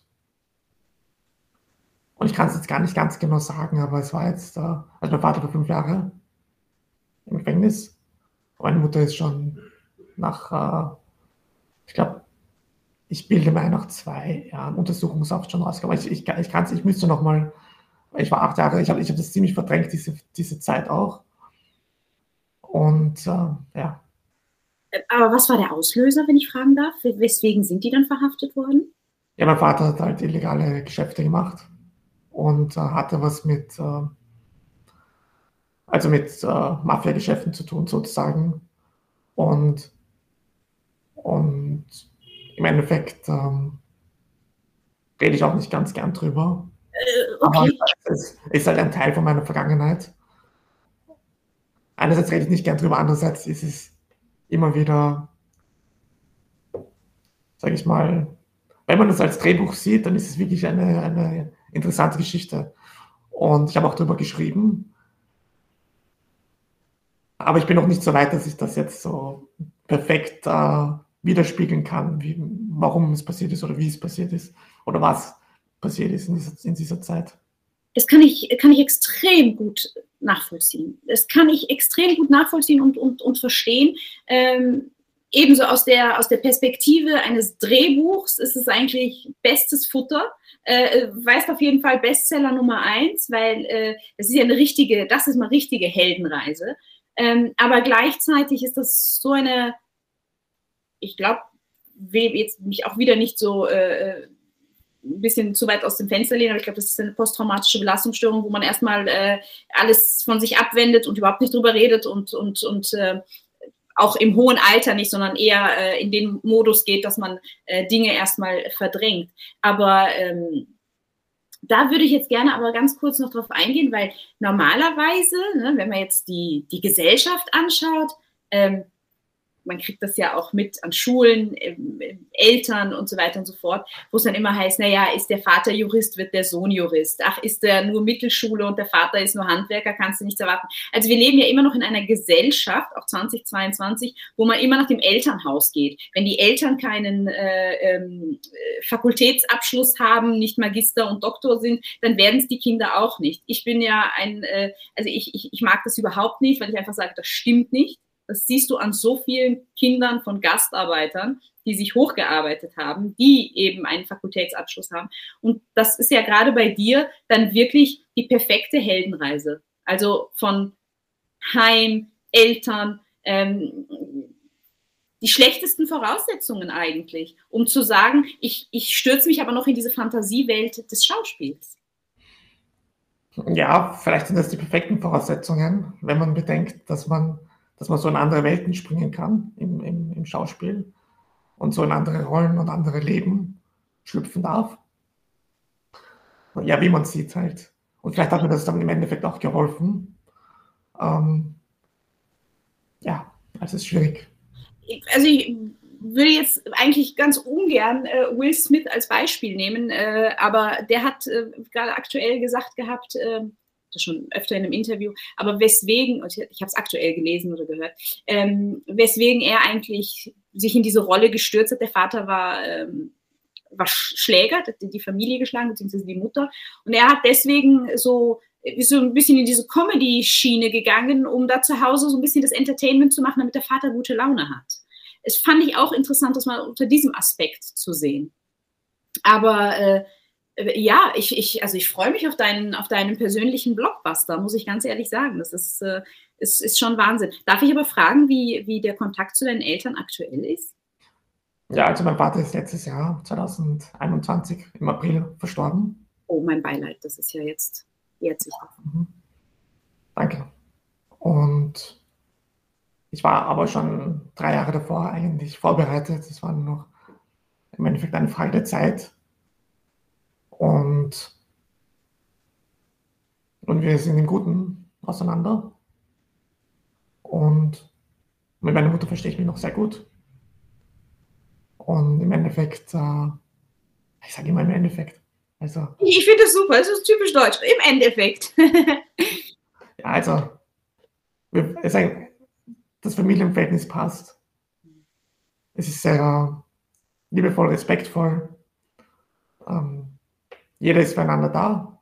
und ich kann es jetzt gar nicht ganz genau sagen, aber es war jetzt, äh, also mein Vater war fünf Jahre im Gefängnis. Meine Mutter ist schon nach, äh, ich glaube, ich bilde mir nach zwei Jahren Untersuchungshaft schon rausgekommen. Ich, ich, ich kann es, ich müsste noch mal, ich war acht Jahre, ich habe ich hab das ziemlich verdrängt, diese, diese Zeit auch. Und äh, ja. Aber was war der Auslöser, wenn ich fragen darf? Weswegen sind die dann verhaftet worden? Ja, mein Vater hat halt illegale Geschäfte gemacht und äh, hatte was mit, äh, also mit äh, Mafia-Geschäften zu tun, sozusagen. Und, und im Endeffekt ähm, rede ich auch nicht ganz gern drüber. Äh, okay. Aber es ist halt ein Teil von meiner Vergangenheit. Einerseits rede ich nicht gern drüber, andererseits ist es immer wieder, sage ich mal, wenn man das als Drehbuch sieht, dann ist es wirklich eine, eine interessante Geschichte. Und ich habe auch darüber geschrieben. Aber ich bin noch nicht so weit, dass ich das jetzt so perfekt äh, widerspiegeln kann, wie, warum es passiert ist oder wie es passiert ist oder was passiert ist in dieser, in dieser Zeit. Das kann ich, kann ich extrem gut nachvollziehen. Das kann ich extrem gut nachvollziehen und, und, und verstehen. Ähm, ebenso aus der, aus der Perspektive eines Drehbuchs ist es eigentlich bestes Futter. Äh, weißt auf jeden Fall Bestseller Nummer eins, weil äh, das ist ja eine richtige, das ist mal richtige Heldenreise. Ähm, aber gleichzeitig ist das so eine, ich glaube, will jetzt mich auch wieder nicht so äh, ein bisschen zu weit aus dem Fenster lehnen, aber ich glaube, das ist eine posttraumatische Belastungsstörung, wo man erstmal äh, alles von sich abwendet und überhaupt nicht drüber redet und, und, und äh, auch im hohen Alter nicht, sondern eher äh, in den Modus geht, dass man äh, Dinge erstmal verdrängt. Aber ähm, da würde ich jetzt gerne aber ganz kurz noch drauf eingehen, weil normalerweise, ne, wenn man jetzt die, die Gesellschaft anschaut, ähm, man kriegt das ja auch mit an Schulen, ähm, Eltern und so weiter und so fort, wo es dann immer heißt, naja, ist der Vater Jurist, wird der Sohn Jurist. Ach, ist der nur Mittelschule und der Vater ist nur Handwerker, kannst du nichts erwarten. Also wir leben ja immer noch in einer Gesellschaft, auch zwanzig zweiundzwanzig, wo man immer nach dem Elternhaus geht. Wenn die Eltern keinen äh, ähm, Fakultätsabschluss haben, nicht Magister und Doktor sind, dann werden es die Kinder auch nicht. Ich bin ja ein, äh, also ich, ich, ich mag das überhaupt nicht, weil ich einfach sage, das stimmt nicht. Das siehst du an so vielen Kindern von Gastarbeitern, die sich hochgearbeitet haben, die eben einen Fakultätsabschluss haben. Und das ist ja gerade bei dir dann wirklich die perfekte Heldenreise. Also von Heim, Eltern, ähm, die schlechtesten Voraussetzungen eigentlich, um zu sagen, ich, ich stürze mich aber noch in diese Fantasiewelt des Schauspiels. Ja, vielleicht sind das die perfekten Voraussetzungen, wenn man bedenkt, dass man dass man so in andere Welten springen kann im, im, im Schauspiel und so in andere Rollen und andere Leben schlüpfen darf. Ja, wie man sieht halt. Und vielleicht hat mir das dann im Endeffekt auch geholfen. Ähm, ja, also es ist schwierig. Also ich würde jetzt eigentlich ganz ungern äh, Will Smith als Beispiel nehmen, äh, aber der hat äh, gerade aktuell gesagt gehabt, äh, das schon öfter in einem Interview, aber weswegen, ich, ich habe es aktuell gelesen oder gehört, ähm, weswegen er eigentlich sich in diese Rolle gestürzt hat. Der Vater war, ähm, war Schläger, hat die Familie geschlagen, beziehungsweise die Mutter. Und er hat deswegen so, ist so ein bisschen in diese Comedy-Schiene gegangen, um da zu Hause so ein bisschen das Entertainment zu machen, damit der Vater gute Laune hat. Es fand ich auch interessant, das mal unter diesem Aspekt zu sehen. Aber äh, ja, ich, ich, also ich freue mich auf deinen, auf deinen persönlichen Blockbuster, muss ich ganz ehrlich sagen. Das ist, äh, ist, ist schon Wahnsinn. Darf ich aber fragen, wie, wie der Kontakt zu deinen Eltern aktuell ist? Ja, also mein Vater ist letztes Jahr, zwanzig einundzwanzig, im April verstorben. Oh, mein Beileid, das ist ja jetzt jetzt sicher. Mhm. Danke. Und ich war aber schon drei Jahre davor eigentlich vorbereitet. Es war noch im Endeffekt eine Frage der Zeit. Und, und wir sind im Guten auseinander. Und mit meiner Mutter verstehe ich mich noch sehr gut. Und im Endeffekt, äh, ich sage immer im Endeffekt. Also, ich finde das super, es ist typisch deutsch, im Endeffekt. ja, also, wir, es ein, das Familienverhältnis passt. Es ist sehr liebevoll, respektvoll. Ähm, jeder ist füreinander da.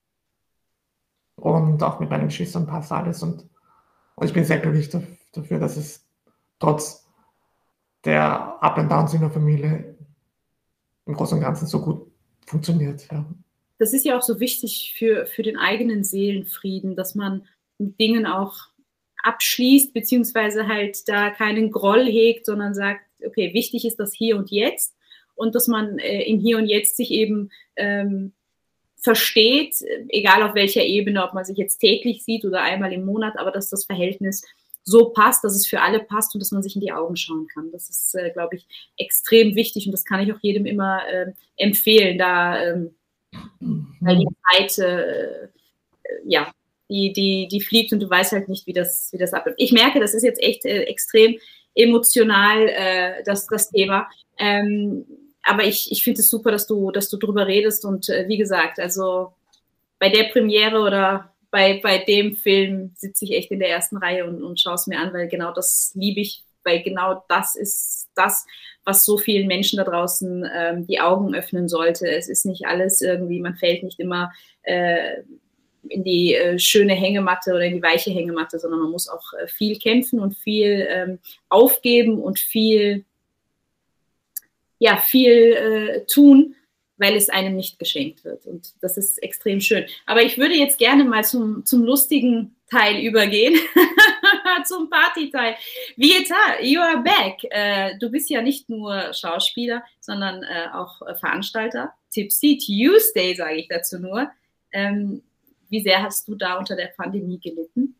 Und auch mit meinen Geschwistern passt alles. Und, und ich bin sehr glücklich dafür, dass es trotz der Up and Downs in der Familie im Großen und Ganzen so gut funktioniert. Ja. Das ist ja auch so wichtig für, für den eigenen Seelenfrieden, dass man mit Dingen auch abschließt, beziehungsweise halt da keinen Groll hegt, sondern sagt, okay, wichtig ist das Hier und Jetzt und dass man äh, im Hier und Jetzt sich eben ähm, versteht, egal auf welcher Ebene, ob man sich jetzt täglich sieht oder einmal im Monat, aber dass das Verhältnis so passt, dass es für alle passt und dass man sich in die Augen schauen kann. Das ist, äh, glaube ich, extrem wichtig und das kann ich auch jedem immer äh, empfehlen, da ähm, weil die Zeit äh, ja, die, die, die fliegt und du weißt halt nicht, wie das, wie das abläuft. Ich merke, das ist jetzt echt äh, extrem emotional, äh, das, das Thema. Ähm, aber ich, ich finde es super, dass du, dass du drüber redest und äh, wie gesagt, also bei der Premiere oder bei, bei dem Film sitze ich echt in der ersten Reihe und, und schaue es mir an, weil genau das liebe ich, weil genau das ist das, was so vielen Menschen da draußen ähm, die Augen öffnen sollte. Es ist nicht alles irgendwie, man fällt nicht immer äh, in die äh, schöne Hängematte oder in die weiche Hängematte, sondern man muss auch äh, viel kämpfen und viel ähm, aufgeben und viel, ja, viel äh, tun, weil es einem nicht geschenkt wird. Und das ist extrem schön. Aber ich würde jetzt gerne mal zum, zum lustigen Teil übergehen, zum Partyteil. Vieta, you are back. Äh, du bist ja nicht nur Schauspieler, sondern äh, auch äh, Veranstalter. Tipsy Tuesday, sage ich dazu nur. Ähm, wie sehr hast du da unter der Pandemie gelitten?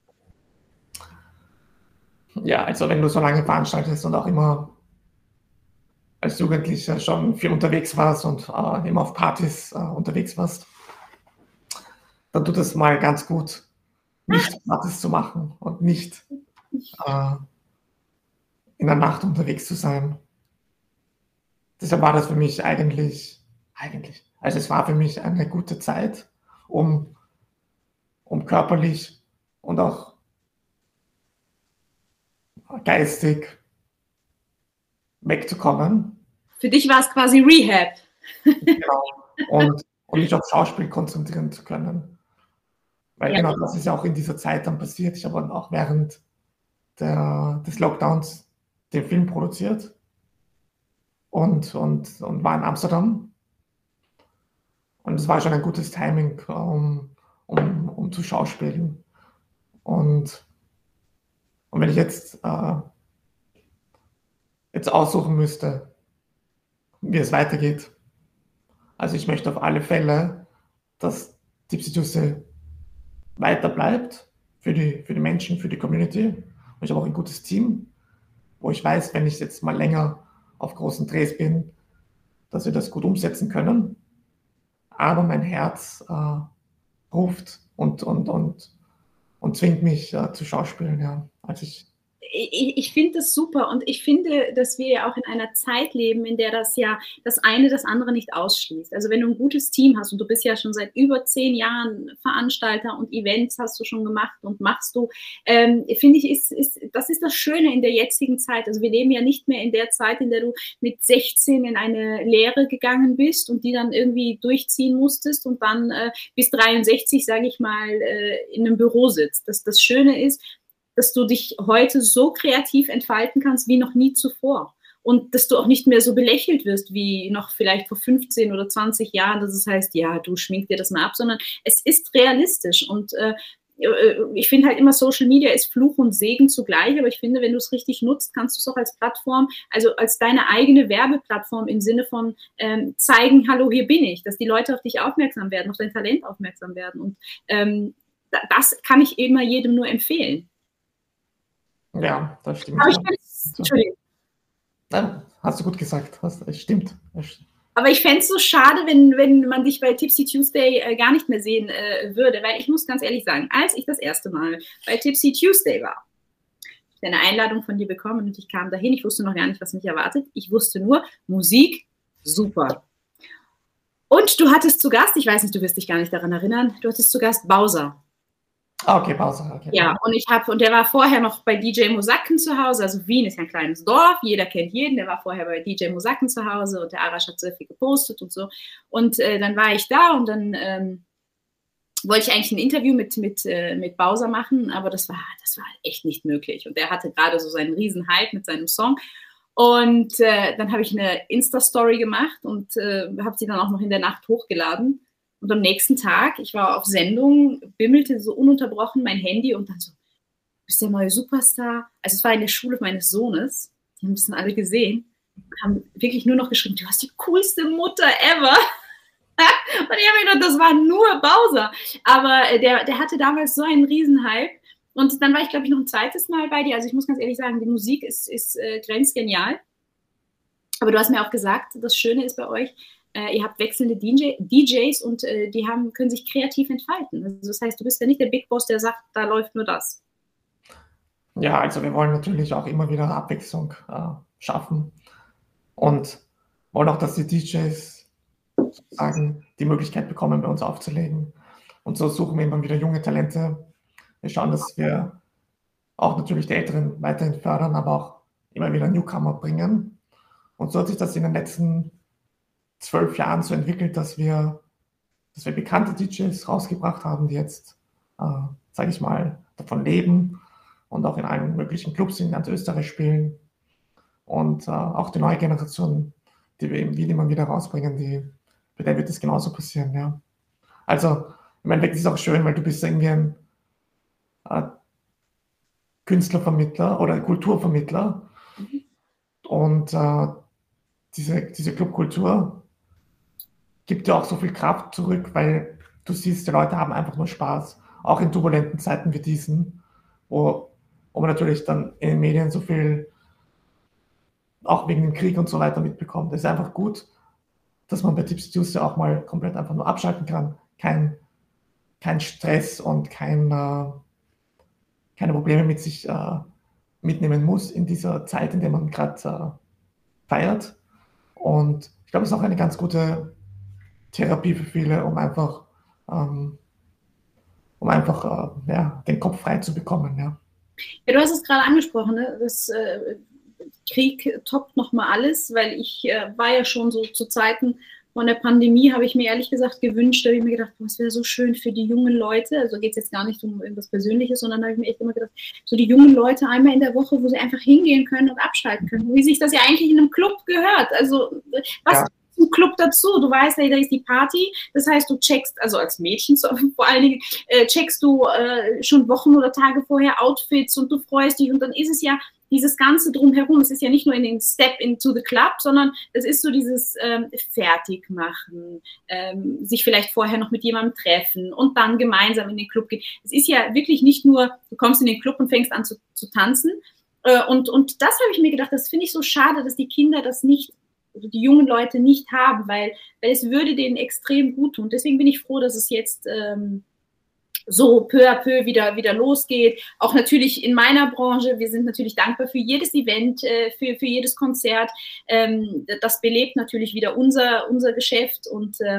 Ja, also wenn du so lange veranstaltest und auch immer als Jugendlicher schon viel unterwegs warst und äh, immer auf Partys äh, unterwegs warst, dann tut es mal ganz gut, nicht Partys zu machen und nicht äh, in der Nacht unterwegs zu sein. Deshalb war das für mich eigentlich, eigentlich, also es war für mich eine gute Zeit, um, um körperlich und auch geistig wegzukommen. Für dich war es quasi Rehab. Genau. Und, und mich auf Schauspiel konzentrieren zu können. Weil Ja. genau das ist ja auch in dieser Zeit dann passiert. Ich habe dann auch während der, des Lockdowns den Film produziert und, und, und war in Amsterdam. Und es war schon ein gutes Timing, um, um, um zu schauspielen. Und, und wenn ich jetzt, äh, jetzt aussuchen müsste, wie es weitergeht, also ich möchte auf alle Fälle, dass Tipsy Tuesday weiter bleibt für die, für die Menschen, für die Community. Und ich habe auch ein gutes Team, wo ich weiß, wenn ich jetzt mal länger auf großen Drehs bin, dass wir das gut umsetzen können. Aber mein Herz äh, ruft und, und, und, und zwingt mich äh, zu Schauspielen. Ja. Also ich Ich, ich finde das super und ich finde, dass wir ja auch in einer Zeit leben, in der das ja das eine das andere nicht ausschließt. Also wenn du ein gutes Team hast und du bist ja schon seit über zehn Jahren Veranstalter und Events hast du schon gemacht und machst du, ähm, finde ich, ist, ist, das ist das Schöne in der jetzigen Zeit. Also wir leben ja nicht mehr in der Zeit, in der du mit sechzehn in eine Lehre gegangen bist und die dann irgendwie durchziehen musstest und dann äh, bis dreiundsechzig, sage ich mal, äh, in einem Büro sitzt. Das, das Schöne ist, dass du dich heute so kreativ entfalten kannst wie noch nie zuvor. Und dass du auch nicht mehr so belächelt wirst wie noch vielleicht vor fünfzehn oder zwanzig Jahren, dass es heißt, ja, du schmink dir das mal ab, sondern es ist realistisch. Und äh, ich finde halt immer, Social Media ist Fluch und Segen zugleich, aber ich finde, wenn du es richtig nutzt, kannst du es auch als Plattform, also als deine eigene Werbeplattform im Sinne von ähm, zeigen, hallo, hier bin ich, dass die Leute auf dich aufmerksam werden, auf dein Talent aufmerksam werden. Und ähm, das kann ich immer jedem nur empfehlen. Ja, das stimmt. Aber ich Ja. find's, Entschuldigung. Nein, hast du gut gesagt. Hast, es stimmt. Es Aber ich fände es so schade, wenn, wenn man dich bei Tipsy Tuesday äh, gar nicht mehr sehen äh, würde, weil ich muss ganz ehrlich sagen, als ich das erste Mal bei Tipsy Tuesday war, ich habe eine Einladung von dir bekommen und ich kam dahin, ich wusste noch gar nicht, was mich erwartet. Ich wusste nur, Musik, super. Und du hattest zu Gast, ich weiß nicht, du wirst dich gar nicht daran erinnern, du hattest zu Gast Bowser. Ah, okay, Pause. Okay. Ja, und ich habe, und der war vorher noch bei D J Mosacken zu Hause, also Wien ist ja ein kleines Dorf, jeder kennt jeden, der war vorher bei D J Mosacken zu Hause und der Arash hat sehr viel gepostet und so. Und äh, dann war ich da und dann ähm, wollte ich eigentlich ein Interview mit, mit, äh, mit Bowser machen, aber das war, das war echt nicht möglich. Und er hatte gerade so seinen riesen Hype mit seinem Song. Und äh, dann habe ich eine Insta-Story gemacht und äh, habe sie dann auch noch in der Nacht hochgeladen. Und am nächsten Tag, ich war auf Sendung, bimmelte so ununterbrochen mein Handy und dann so, du bist der neue Superstar. Also es war in der Schule meines Sohnes, die haben es dann alle gesehen, haben wirklich nur noch geschrieben, du hast die coolste Mutter ever. Und ich habe mir gedacht, das war nur Bowser. Aber der, der hatte damals so einen Riesenhype. Und dann war ich, glaube ich, noch ein zweites Mal bei dir. Also ich muss ganz ehrlich sagen, die Musik ist, ist äh, grenzgenial. Aber du hast mir auch gesagt, das Schöne ist bei euch, äh, ihr habt wechselnde D J, D Js und äh, die haben, können sich kreativ entfalten. Also das heißt, du bist ja nicht der Big Boss, der sagt, da läuft nur das. Ja, also wir wollen natürlich auch immer wieder Abwechslung äh, schaffen und wollen auch, dass die D Js sozusagen die Möglichkeit bekommen, bei uns aufzulegen. Und so suchen wir immer wieder junge Talente. Wir schauen, dass wir auch natürlich die Älteren weiterhin fördern, aber auch immer wieder Newcomer bringen. Und so hat sich das in den letzten zwölf Jahren so entwickelt, dass wir, dass wir bekannte D Js rausgebracht haben, die jetzt, äh, sage ich mal, davon leben und auch in allen möglichen Clubs in ganz Österreich spielen. Und äh, auch die neue Generation, die wir eben wieder immer wieder rausbringen, die, bei der wird es genauso passieren. Ja. Also im Endeffekt ist es auch schön, weil du bist irgendwie ein äh, Künstlervermittler oder Kulturvermittler. Und äh, diese, diese Clubkultur gibt dir auch so viel Kraft zurück, weil du siehst, die Leute haben einfach nur Spaß. Auch in turbulenten Zeiten wie diesen, wo, wo man natürlich dann in den Medien so viel, auch wegen dem Krieg und so weiter mitbekommt. Es ist einfach gut, dass man bei Tipsy Tuesday auch mal komplett einfach nur abschalten kann. Kein, kein Stress und kein, äh, keine Probleme mit sich äh, mitnehmen muss in dieser Zeit, in der man gerade äh, feiert. Und ich glaube, es ist auch eine ganz gute Therapie für viele, um einfach, ähm, um einfach äh, ja, den Kopf frei zu bekommen. Ja. Ja, du hast es gerade angesprochen, ne? Das äh, Krieg toppt nochmal alles, weil ich äh, war ja schon so zu Zeiten von der Pandemie, habe ich mir ehrlich gesagt gewünscht, da habe ich mir gedacht, boah, es wäre so schön für die jungen Leute, also geht es jetzt gar nicht um irgendwas Persönliches, sondern da habe ich mir echt immer gedacht, so die jungen Leute einmal in der Woche, wo sie einfach hingehen können und abschalten können, wie sich das ja eigentlich in einem Club gehört, also was ja. Zum Club dazu. Du weißt, hey, da ist die Party. Das heißt, du checkst, also als Mädchen so, vor allen Dingen, äh, checkst du äh, schon Wochen oder Tage vorher Outfits und du freust dich und dann ist es ja dieses Ganze drumherum. Es ist ja nicht nur in den Step into the Club, sondern es ist so dieses ähm, Fertigmachen, ähm, sich vielleicht vorher noch mit jemandem treffen und dann gemeinsam in den Club gehen. Es ist ja wirklich nicht nur, du kommst in den Club und fängst an zu, zu tanzen. Äh, und, und das habe ich mir gedacht, das finde ich so schade, dass die Kinder das nicht also die jungen Leute nicht haben, weil, weil es würde denen extrem gut tun. Deswegen bin ich froh, dass es jetzt ähm, so peu à peu wieder, wieder losgeht. Auch natürlich in meiner Branche. Wir sind natürlich dankbar für jedes Event, äh, für, für jedes Konzert. Ähm, das belebt natürlich wieder unser, unser Geschäft. Und äh,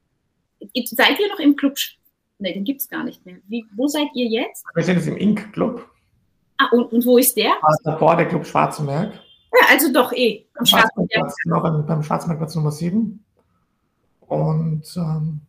seid ihr noch im Club? Ne, den gibt es gar nicht mehr. Wie, wo seid ihr jetzt? Wir sind jetzt im Ink-Club. Ah, und, und wo ist der? Davor der Club Schwarzenberg. Ja, also doch eh. Am Schwarzenberg. Genau, beim, beim Schwarzenbergplatz Nummer sieben. Und, ähm,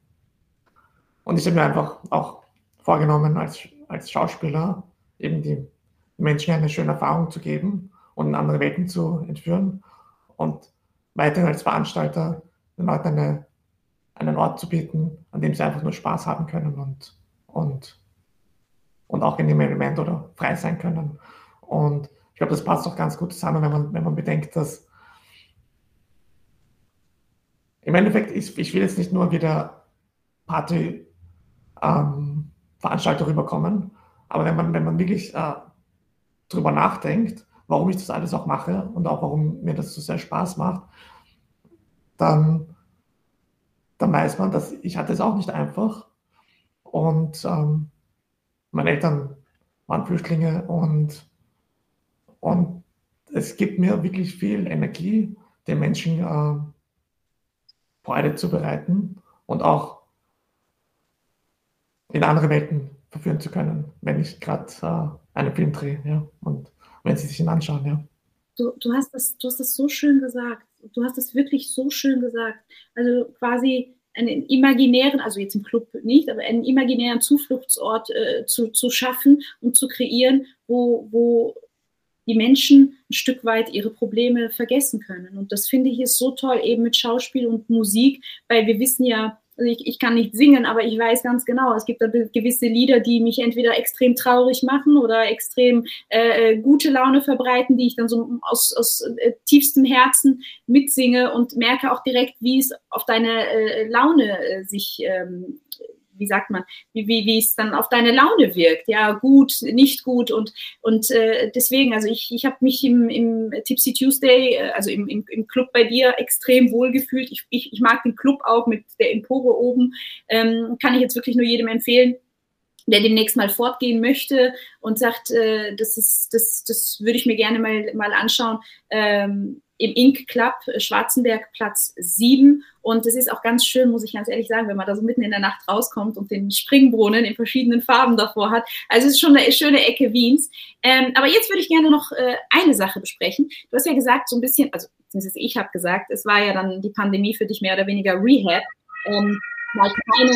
und ich habe mir einfach auch vorgenommen, als, als Schauspieler eben die Menschen eine schöne Erfahrung zu geben und in andere Welten zu entführen. Und weiterhin als Veranstalter den Leuten eine, einen Ort zu bieten, an dem sie einfach nur Spaß haben können und, und, und auch in dem Element oder frei sein können. Und ich glaube, das passt auch ganz gut zusammen, wenn man, wenn man bedenkt, dass im Endeffekt, ist, ich will jetzt nicht nur wieder Party-Veranstalter ähm, rüberkommen, aber wenn man, wenn man wirklich äh, drüber nachdenkt, warum ich das alles auch mache und auch warum mir das so sehr Spaß macht, dann, dann weiß man, dass ich hatte es auch nicht einfach. Und ähm, meine Eltern waren Flüchtlinge und Und es gibt mir wirklich viel Energie, den Menschen äh, Freude zu bereiten und auch in andere Welten verführen zu können, wenn ich gerade äh, einen Film drehe, ja, und wenn sie sich ihn anschauen, ja. Du, du, hast das, du hast das so schön gesagt. Du hast das wirklich so schön gesagt. Also quasi einen imaginären, also jetzt im Club nicht, aber einen imaginären Zufluchtsort äh, zu, zu schaffen und zu kreieren, wo, wo die Menschen ein Stück weit ihre Probleme vergessen können. Und das finde ich ist so toll, eben mit Schauspiel und Musik, weil wir wissen ja, also ich, ich kann nicht singen, aber ich weiß ganz genau, es gibt da gewisse Lieder, die mich entweder extrem traurig machen oder extrem äh, gute Laune verbreiten, die ich dann so aus, aus äh, tiefstem Herzen mitsinge und merke auch direkt, wie es auf deine äh, Laune äh, sich ähm, wie sagt man, wie, wie, wie es dann auf deine Laune wirkt, ja, gut, nicht gut und, und äh, deswegen, also ich, ich habe mich im, im Tipsy Tuesday, also im, im, im Club bei dir extrem wohl gefühlt, ich, ich, ich mag den Club auch mit der Empore oben, ähm, kann ich jetzt wirklich nur jedem empfehlen, der demnächst mal fortgehen möchte und sagt, äh, das ist, das, das würde ich mir gerne mal, mal anschauen, ähm, im Ink Club Schwarzenberg Platz sieben und es ist auch ganz schön, muss ich ganz ehrlich sagen, wenn man da so mitten in der Nacht rauskommt und den Springbrunnen in verschiedenen Farben davor hat. Also es ist schon eine schöne Ecke Wiens. Ähm, aber jetzt würde ich gerne noch äh, eine Sache besprechen. Du hast ja gesagt, so ein bisschen, also ich habe gesagt, es war ja dann die Pandemie für dich mehr oder weniger Rehab. Ähm, mal keine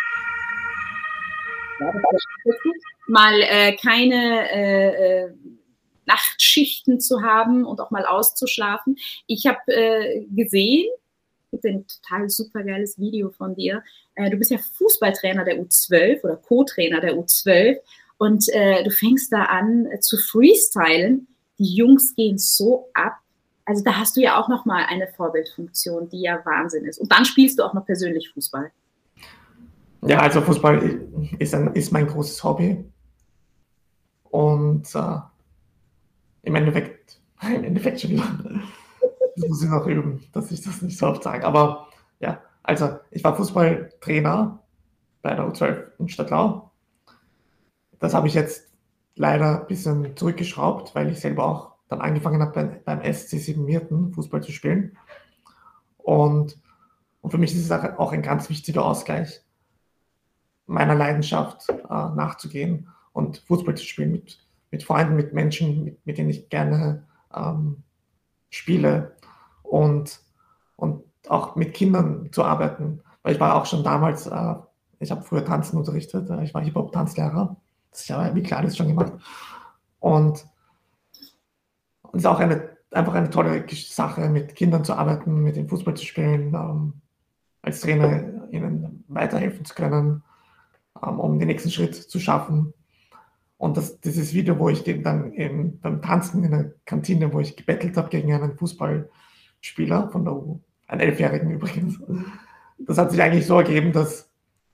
ja, mal äh, keine äh, äh, Nachtschichten zu haben und auch mal auszuschlafen. Ich habe äh, gesehen, es gibt ein total super geiles Video von dir. Äh, du bist ja Fußballtrainer der U zwölf oder Co-Trainer der U zwölf und äh, du fängst da an äh, zu freestylen. Die Jungs gehen so ab. Also da hast du ja auch nochmal eine Vorbildfunktion, die ja Wahnsinn ist. Und dann spielst du auch noch persönlich Fußball. Ja, also Fußball ist, ein, ist mein großes Hobby. Und äh, im Endeffekt, im Endeffekt schon wieder, das muss ich noch üben, dass ich das nicht so oft sage. Aber ja, also ich war Fußballtrainer bei der U zwölf in Stadtlau. Das habe ich jetzt leider ein bisschen zurückgeschraubt, weil ich selber auch dann angefangen habe, beim, beim S C Siebenmürten Fußball zu spielen. Und, und für mich ist es auch ein ganz wichtiger Ausgleich, meiner Leidenschaft äh, nachzugehen und Fußball zu spielen mit, mit Freunden, mit Menschen, mit, mit denen ich gerne ähm, spiele und, und auch mit Kindern zu arbeiten. Weil ich war auch schon damals, äh, ich habe früher Tanzen unterrichtet, äh, ich war Hip-Hop-Tanzlehrer, das habe ich wie klar alles schon gemacht. Und es ist auch eine, einfach eine tolle Sache, mit Kindern zu arbeiten, mit dem Fußball zu spielen, ähm, als Trainer ihnen weiterhelfen zu können, ähm, um den nächsten Schritt zu schaffen. Und das, dieses Video, wo ich dann eben beim Tanzen in der Kantine, wo ich gebettelt habe gegen einen Fußballspieler von der U, einen Elfjährigen übrigens, das hat sich eigentlich so ergeben, dass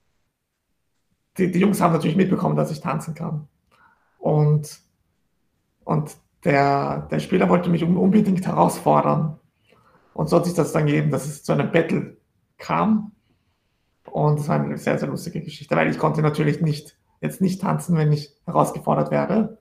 die, die Jungs haben natürlich mitbekommen, dass ich tanzen kann. Und, und der, der Spieler wollte mich unbedingt herausfordern. Und so hat sich das dann gegeben, dass es zu einem Battle kam. Und das war eine sehr, sehr lustige Geschichte, weil ich konnte natürlich nicht, jetzt nicht tanzen, wenn ich herausgefordert werde.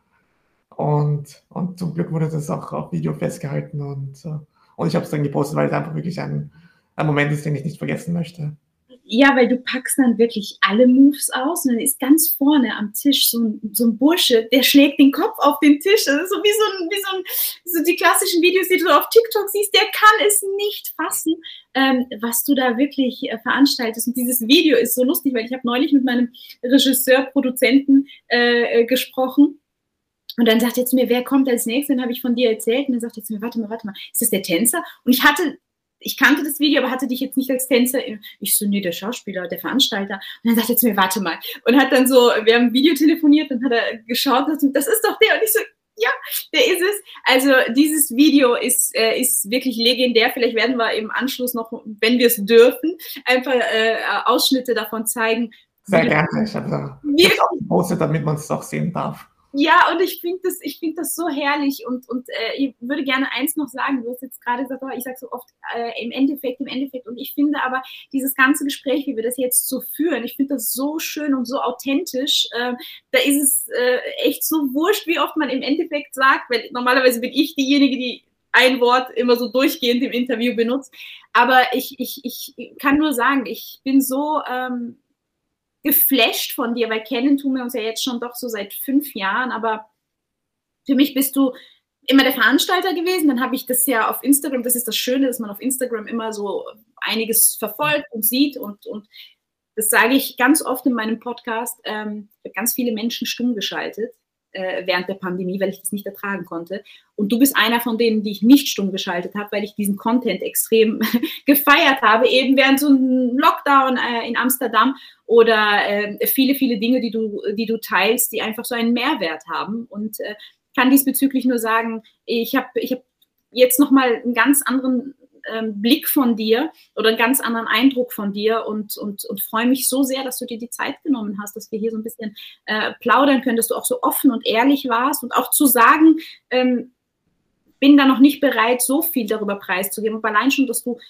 Und, und zum Glück wurde das auch auf Video festgehalten. Und, und ich habe es dann gepostet, weil es einfach wirklich ein, ein Moment ist, den ich nicht vergessen möchte. Ja, weil du packst dann wirklich alle Moves aus und dann ist ganz vorne am Tisch so ein, so ein Bursche, der schlägt den Kopf auf den Tisch. Das ist so wie so, ein, wie so, ein, so die klassischen Videos, die du auf TikTok siehst, der kann es nicht fassen, ähm, was du da wirklich äh, veranstaltest. Und dieses Video ist so lustig, weil ich habe neulich mit meinem Regisseur, Produzenten äh, gesprochen. Und dann sagt er zu mir, wer kommt als nächstes? Dann habe ich von dir erzählt und dann sagt er zu mir, warte mal, warte mal, ist das der Tänzer? Und ich hatte... ich kannte das Video, aber hatte dich jetzt nicht als Tänzer. Ich so, nee, der Schauspieler, der Veranstalter. Und dann sagt er zu mir, warte mal. Und hat dann so, wir haben Video telefoniert und hat er geschaut und gesagt, das ist doch der. Und ich so, ja, der ist es. Also dieses Video ist, äh, ist wirklich legendär. Vielleicht werden wir im Anschluss noch, wenn wir es dürfen, einfach äh, Ausschnitte davon zeigen. Sehr gerne. Ich habe es auch gepostet, damit man es auch sehen darf. Ja, und ich finde das, ich finde das so herrlich und, und äh, ich würde gerne eins noch sagen, du hast jetzt gerade gesagt, oh, ich sage so oft äh, im Endeffekt, im Endeffekt und ich finde aber dieses ganze Gespräch, wie wir das jetzt so führen, ich finde das so schön und so authentisch, äh, da ist es äh, echt so wurscht, wie oft man im Endeffekt sagt, weil normalerweise bin ich diejenige, die ein Wort immer so durchgehend im Interview benutzt, aber ich, ich, ich kann nur sagen, ich bin so... Ähm, geflasht von dir, weil kennen tun wir uns ja jetzt schon doch so seit fünf Jahren, aber für mich bist du immer der Veranstalter gewesen, dann habe ich das ja auf Instagram, das ist das Schöne, dass man auf Instagram immer so einiges verfolgt und sieht und, und das sage ich ganz oft in meinem Podcast, ähm, ich habe ganz viele Menschen stumm geschaltet äh, während der Pandemie, weil ich das nicht ertragen konnte und du bist einer von denen, die ich nicht stumm geschaltet habe, weil ich diesen Content extrem gefeiert habe, eben während so einem Lockdown äh, in Amsterdam oder äh, viele, viele Dinge, die du, die du teilst, die einfach so einen Mehrwert haben und äh, kann diesbezüglich nur sagen, ich habe ich hab jetzt nochmal einen ganz anderen ähm, Blick von dir oder einen ganz anderen Eindruck von dir und, und, und freue mich so sehr, dass du dir die Zeit genommen hast, dass wir hier so ein bisschen äh, plaudern können, dass du auch so offen und ehrlich warst und auch zu sagen, ähm, bin da noch nicht bereit, so viel darüber preiszugeben, aber allein schon, dass du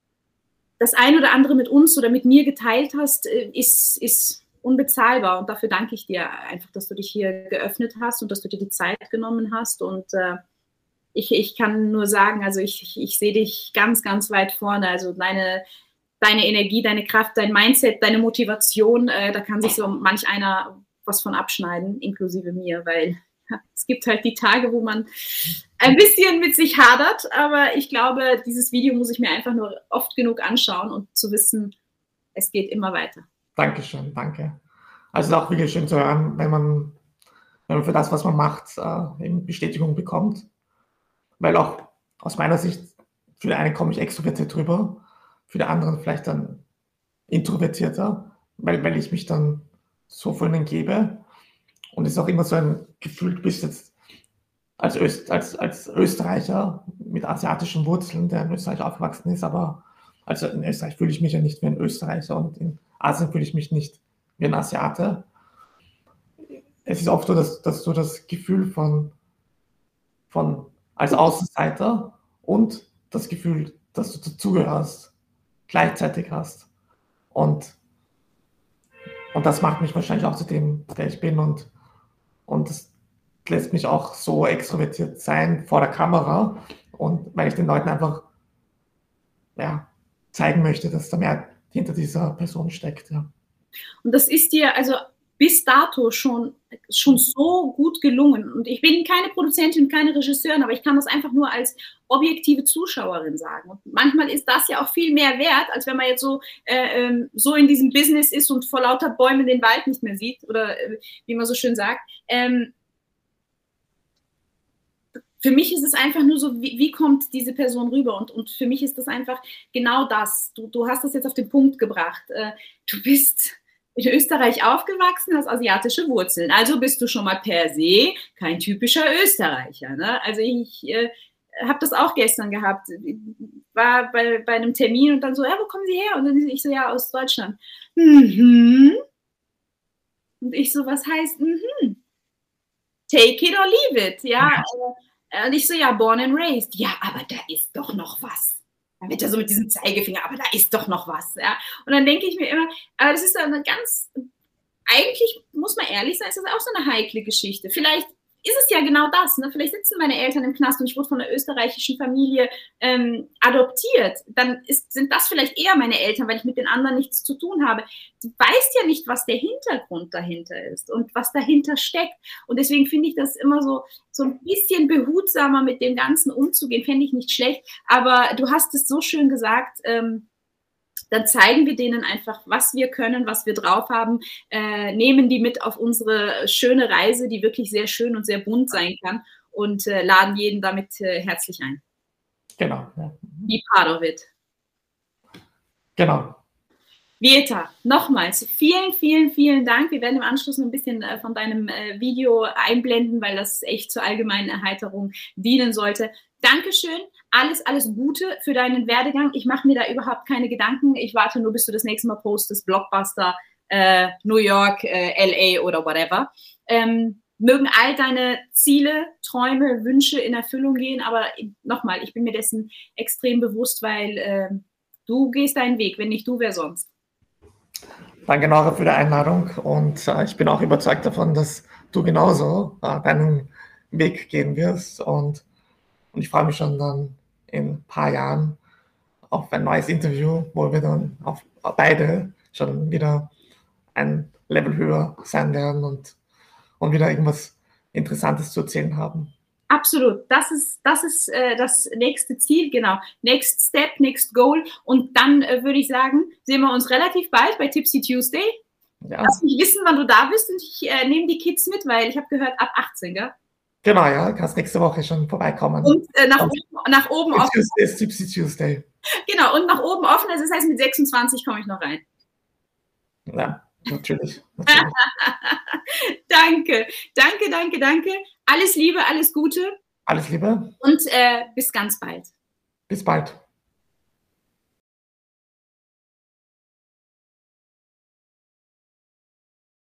das ein oder andere mit uns oder mit mir geteilt hast, ist, ist unbezahlbar. Und dafür danke ich dir einfach, dass du dich hier geöffnet hast und dass du dir die Zeit genommen hast. Und äh, ich, ich kann nur sagen, also ich, ich, ich sehe dich ganz, ganz weit vorne. Also deine, deine Energie, deine Kraft, dein Mindset, deine Motivation, äh, da kann sich so manch einer was von abschneiden, inklusive mir, weil ja, es gibt halt die Tage, wo man ein bisschen mit sich hadert, aber ich glaube, dieses Video muss ich mir einfach nur oft genug anschauen und zu wissen, es geht immer weiter. Dankeschön, danke. Also es ist auch wirklich schön zu hören, wenn man, wenn man für das, was man macht, äh, eben Bestätigung bekommt. Weil auch aus meiner Sicht, für den einen komme ich extrovertiert drüber, für den anderen vielleicht dann introvertierter, weil, weil ich mich dann so von ihnen gebe. Und es ist auch immer so ein Gefühl, du bist jetzt als, Öst, als, als Österreicher mit asiatischen Wurzeln, der in Österreich aufgewachsen ist, aber also in Österreich fühle ich mich ja nicht wie ein Österreicher und in Asien fühle ich mich nicht wie ein Asiate. Es ist oft so, dass, dass du das Gefühl von, von als Außenseiter und das Gefühl, dass du dazugehörst, gleichzeitig hast. Und, und das macht mich wahrscheinlich auch zu dem, der ich bin. Und, und das lässt mich auch so extrovertiert sein vor der Kamera und weil ich den Leuten einfach ja, zeigen möchte, dass da mehr hinter dieser Person steckt. Ja. Und das ist dir also bis dato schon, schon so gut gelungen. Und ich bin keine Produzentin, keine Regisseurin, aber ich kann das einfach nur als objektive Zuschauerin sagen. Und manchmal ist das ja auch viel mehr wert, als wenn man jetzt so, äh, so in diesem Business ist und vor lauter Bäumen den Wald nicht mehr sieht oder äh, wie man so schön sagt. Ähm, Für mich ist es einfach nur so, wie, wie kommt diese Person rüber? Und, und für mich ist das einfach genau das. Du, du hast das jetzt auf den Punkt gebracht. Äh, du bist in Österreich aufgewachsen, hast asiatische Wurzeln. Also bist du schon mal per se kein typischer Österreicher. Ne? Also ich äh, habe das auch gestern gehabt. War bei, bei einem Termin und dann so, ja, wo kommen Sie her? Und dann ich so, ja, aus Deutschland. Mhm. Und ich so, was heißt mhm? Take it or leave it. Ja, ja. Und ich so, ja, born and raised. Ja, aber da ist doch noch was. Dann wird er so mit diesem Zeigefinger, aber da ist doch noch was. Ja? Und dann denke ich mir immer, aber das ist eine ganz, eigentlich muss man ehrlich sein, ist das auch so eine heikle Geschichte. Vielleicht ist es ja genau das. Ne? Vielleicht sitzen meine Eltern im Knast und ich wurde von einer österreichischen Familie ähm, adoptiert. Dann ist, sind das vielleicht eher meine Eltern, weil ich mit den anderen nichts zu tun habe. Du weißt ja nicht, was der Hintergrund dahinter ist und was dahinter steckt. Und deswegen finde ich das immer so, so ein bisschen behutsamer mit dem Ganzen umzugehen, fände ich nicht schlecht. Aber du hast es so schön gesagt, ähm, dann zeigen wir denen einfach, was wir können, was wir drauf haben, äh, nehmen die mit auf unsere schöne Reise, die wirklich sehr schön und sehr bunt sein kann und äh, laden jeden damit äh, herzlich ein. Genau. Ja. Be part of it. Genau. Vieta, nochmals vielen, vielen, vielen Dank. Wir werden im Anschluss noch ein bisschen äh, von deinem äh, Video einblenden, weil das echt zur allgemeinen Erheiterung dienen sollte. Dankeschön. Alles, alles Gute für deinen Werdegang. Ich mache mir da überhaupt keine Gedanken. Ich warte nur, bis du das nächste Mal postest. Blockbuster, äh, New York, äh, L A oder whatever. Ähm, mögen all deine Ziele, Träume, Wünsche in Erfüllung gehen. Aber nochmal, ich bin mir dessen extrem bewusst, weil äh, du gehst deinen Weg. Wenn nicht du, wer sonst? Danke, Nora, für die Einladung. Und äh, ich bin auch überzeugt davon, dass du genauso äh, deinen Weg gehen wirst. Und Und ich freue mich schon dann in ein paar Jahren auf ein neues Interview, wo wir dann auf beide schon wieder ein Level höher sein werden und, und wieder irgendwas Interessantes zu erzählen haben. Absolut. Das ist, das ist äh, das nächste Ziel, genau. Next Step, Next Goal. Und dann äh, würde ich sagen, sehen wir uns relativ bald bei Tipsy Tuesday. Ja. Lass mich wissen, wann du da bist und ich äh, nehme die Kids mit, weil ich habe gehört, ab achtzehn, gell? Genau, ja, du kannst nächste Woche schon vorbeikommen. Und äh, nach, oben, nach oben offen. Ist Tipsy Tuesday. Genau, und nach oben offen, das heißt, mit sechsundzwanzig komme ich noch rein. Ja, natürlich. natürlich. Danke, danke, danke, danke. Alles Liebe, alles Gute. Alles Liebe. Und äh, bis ganz bald. Bis bald.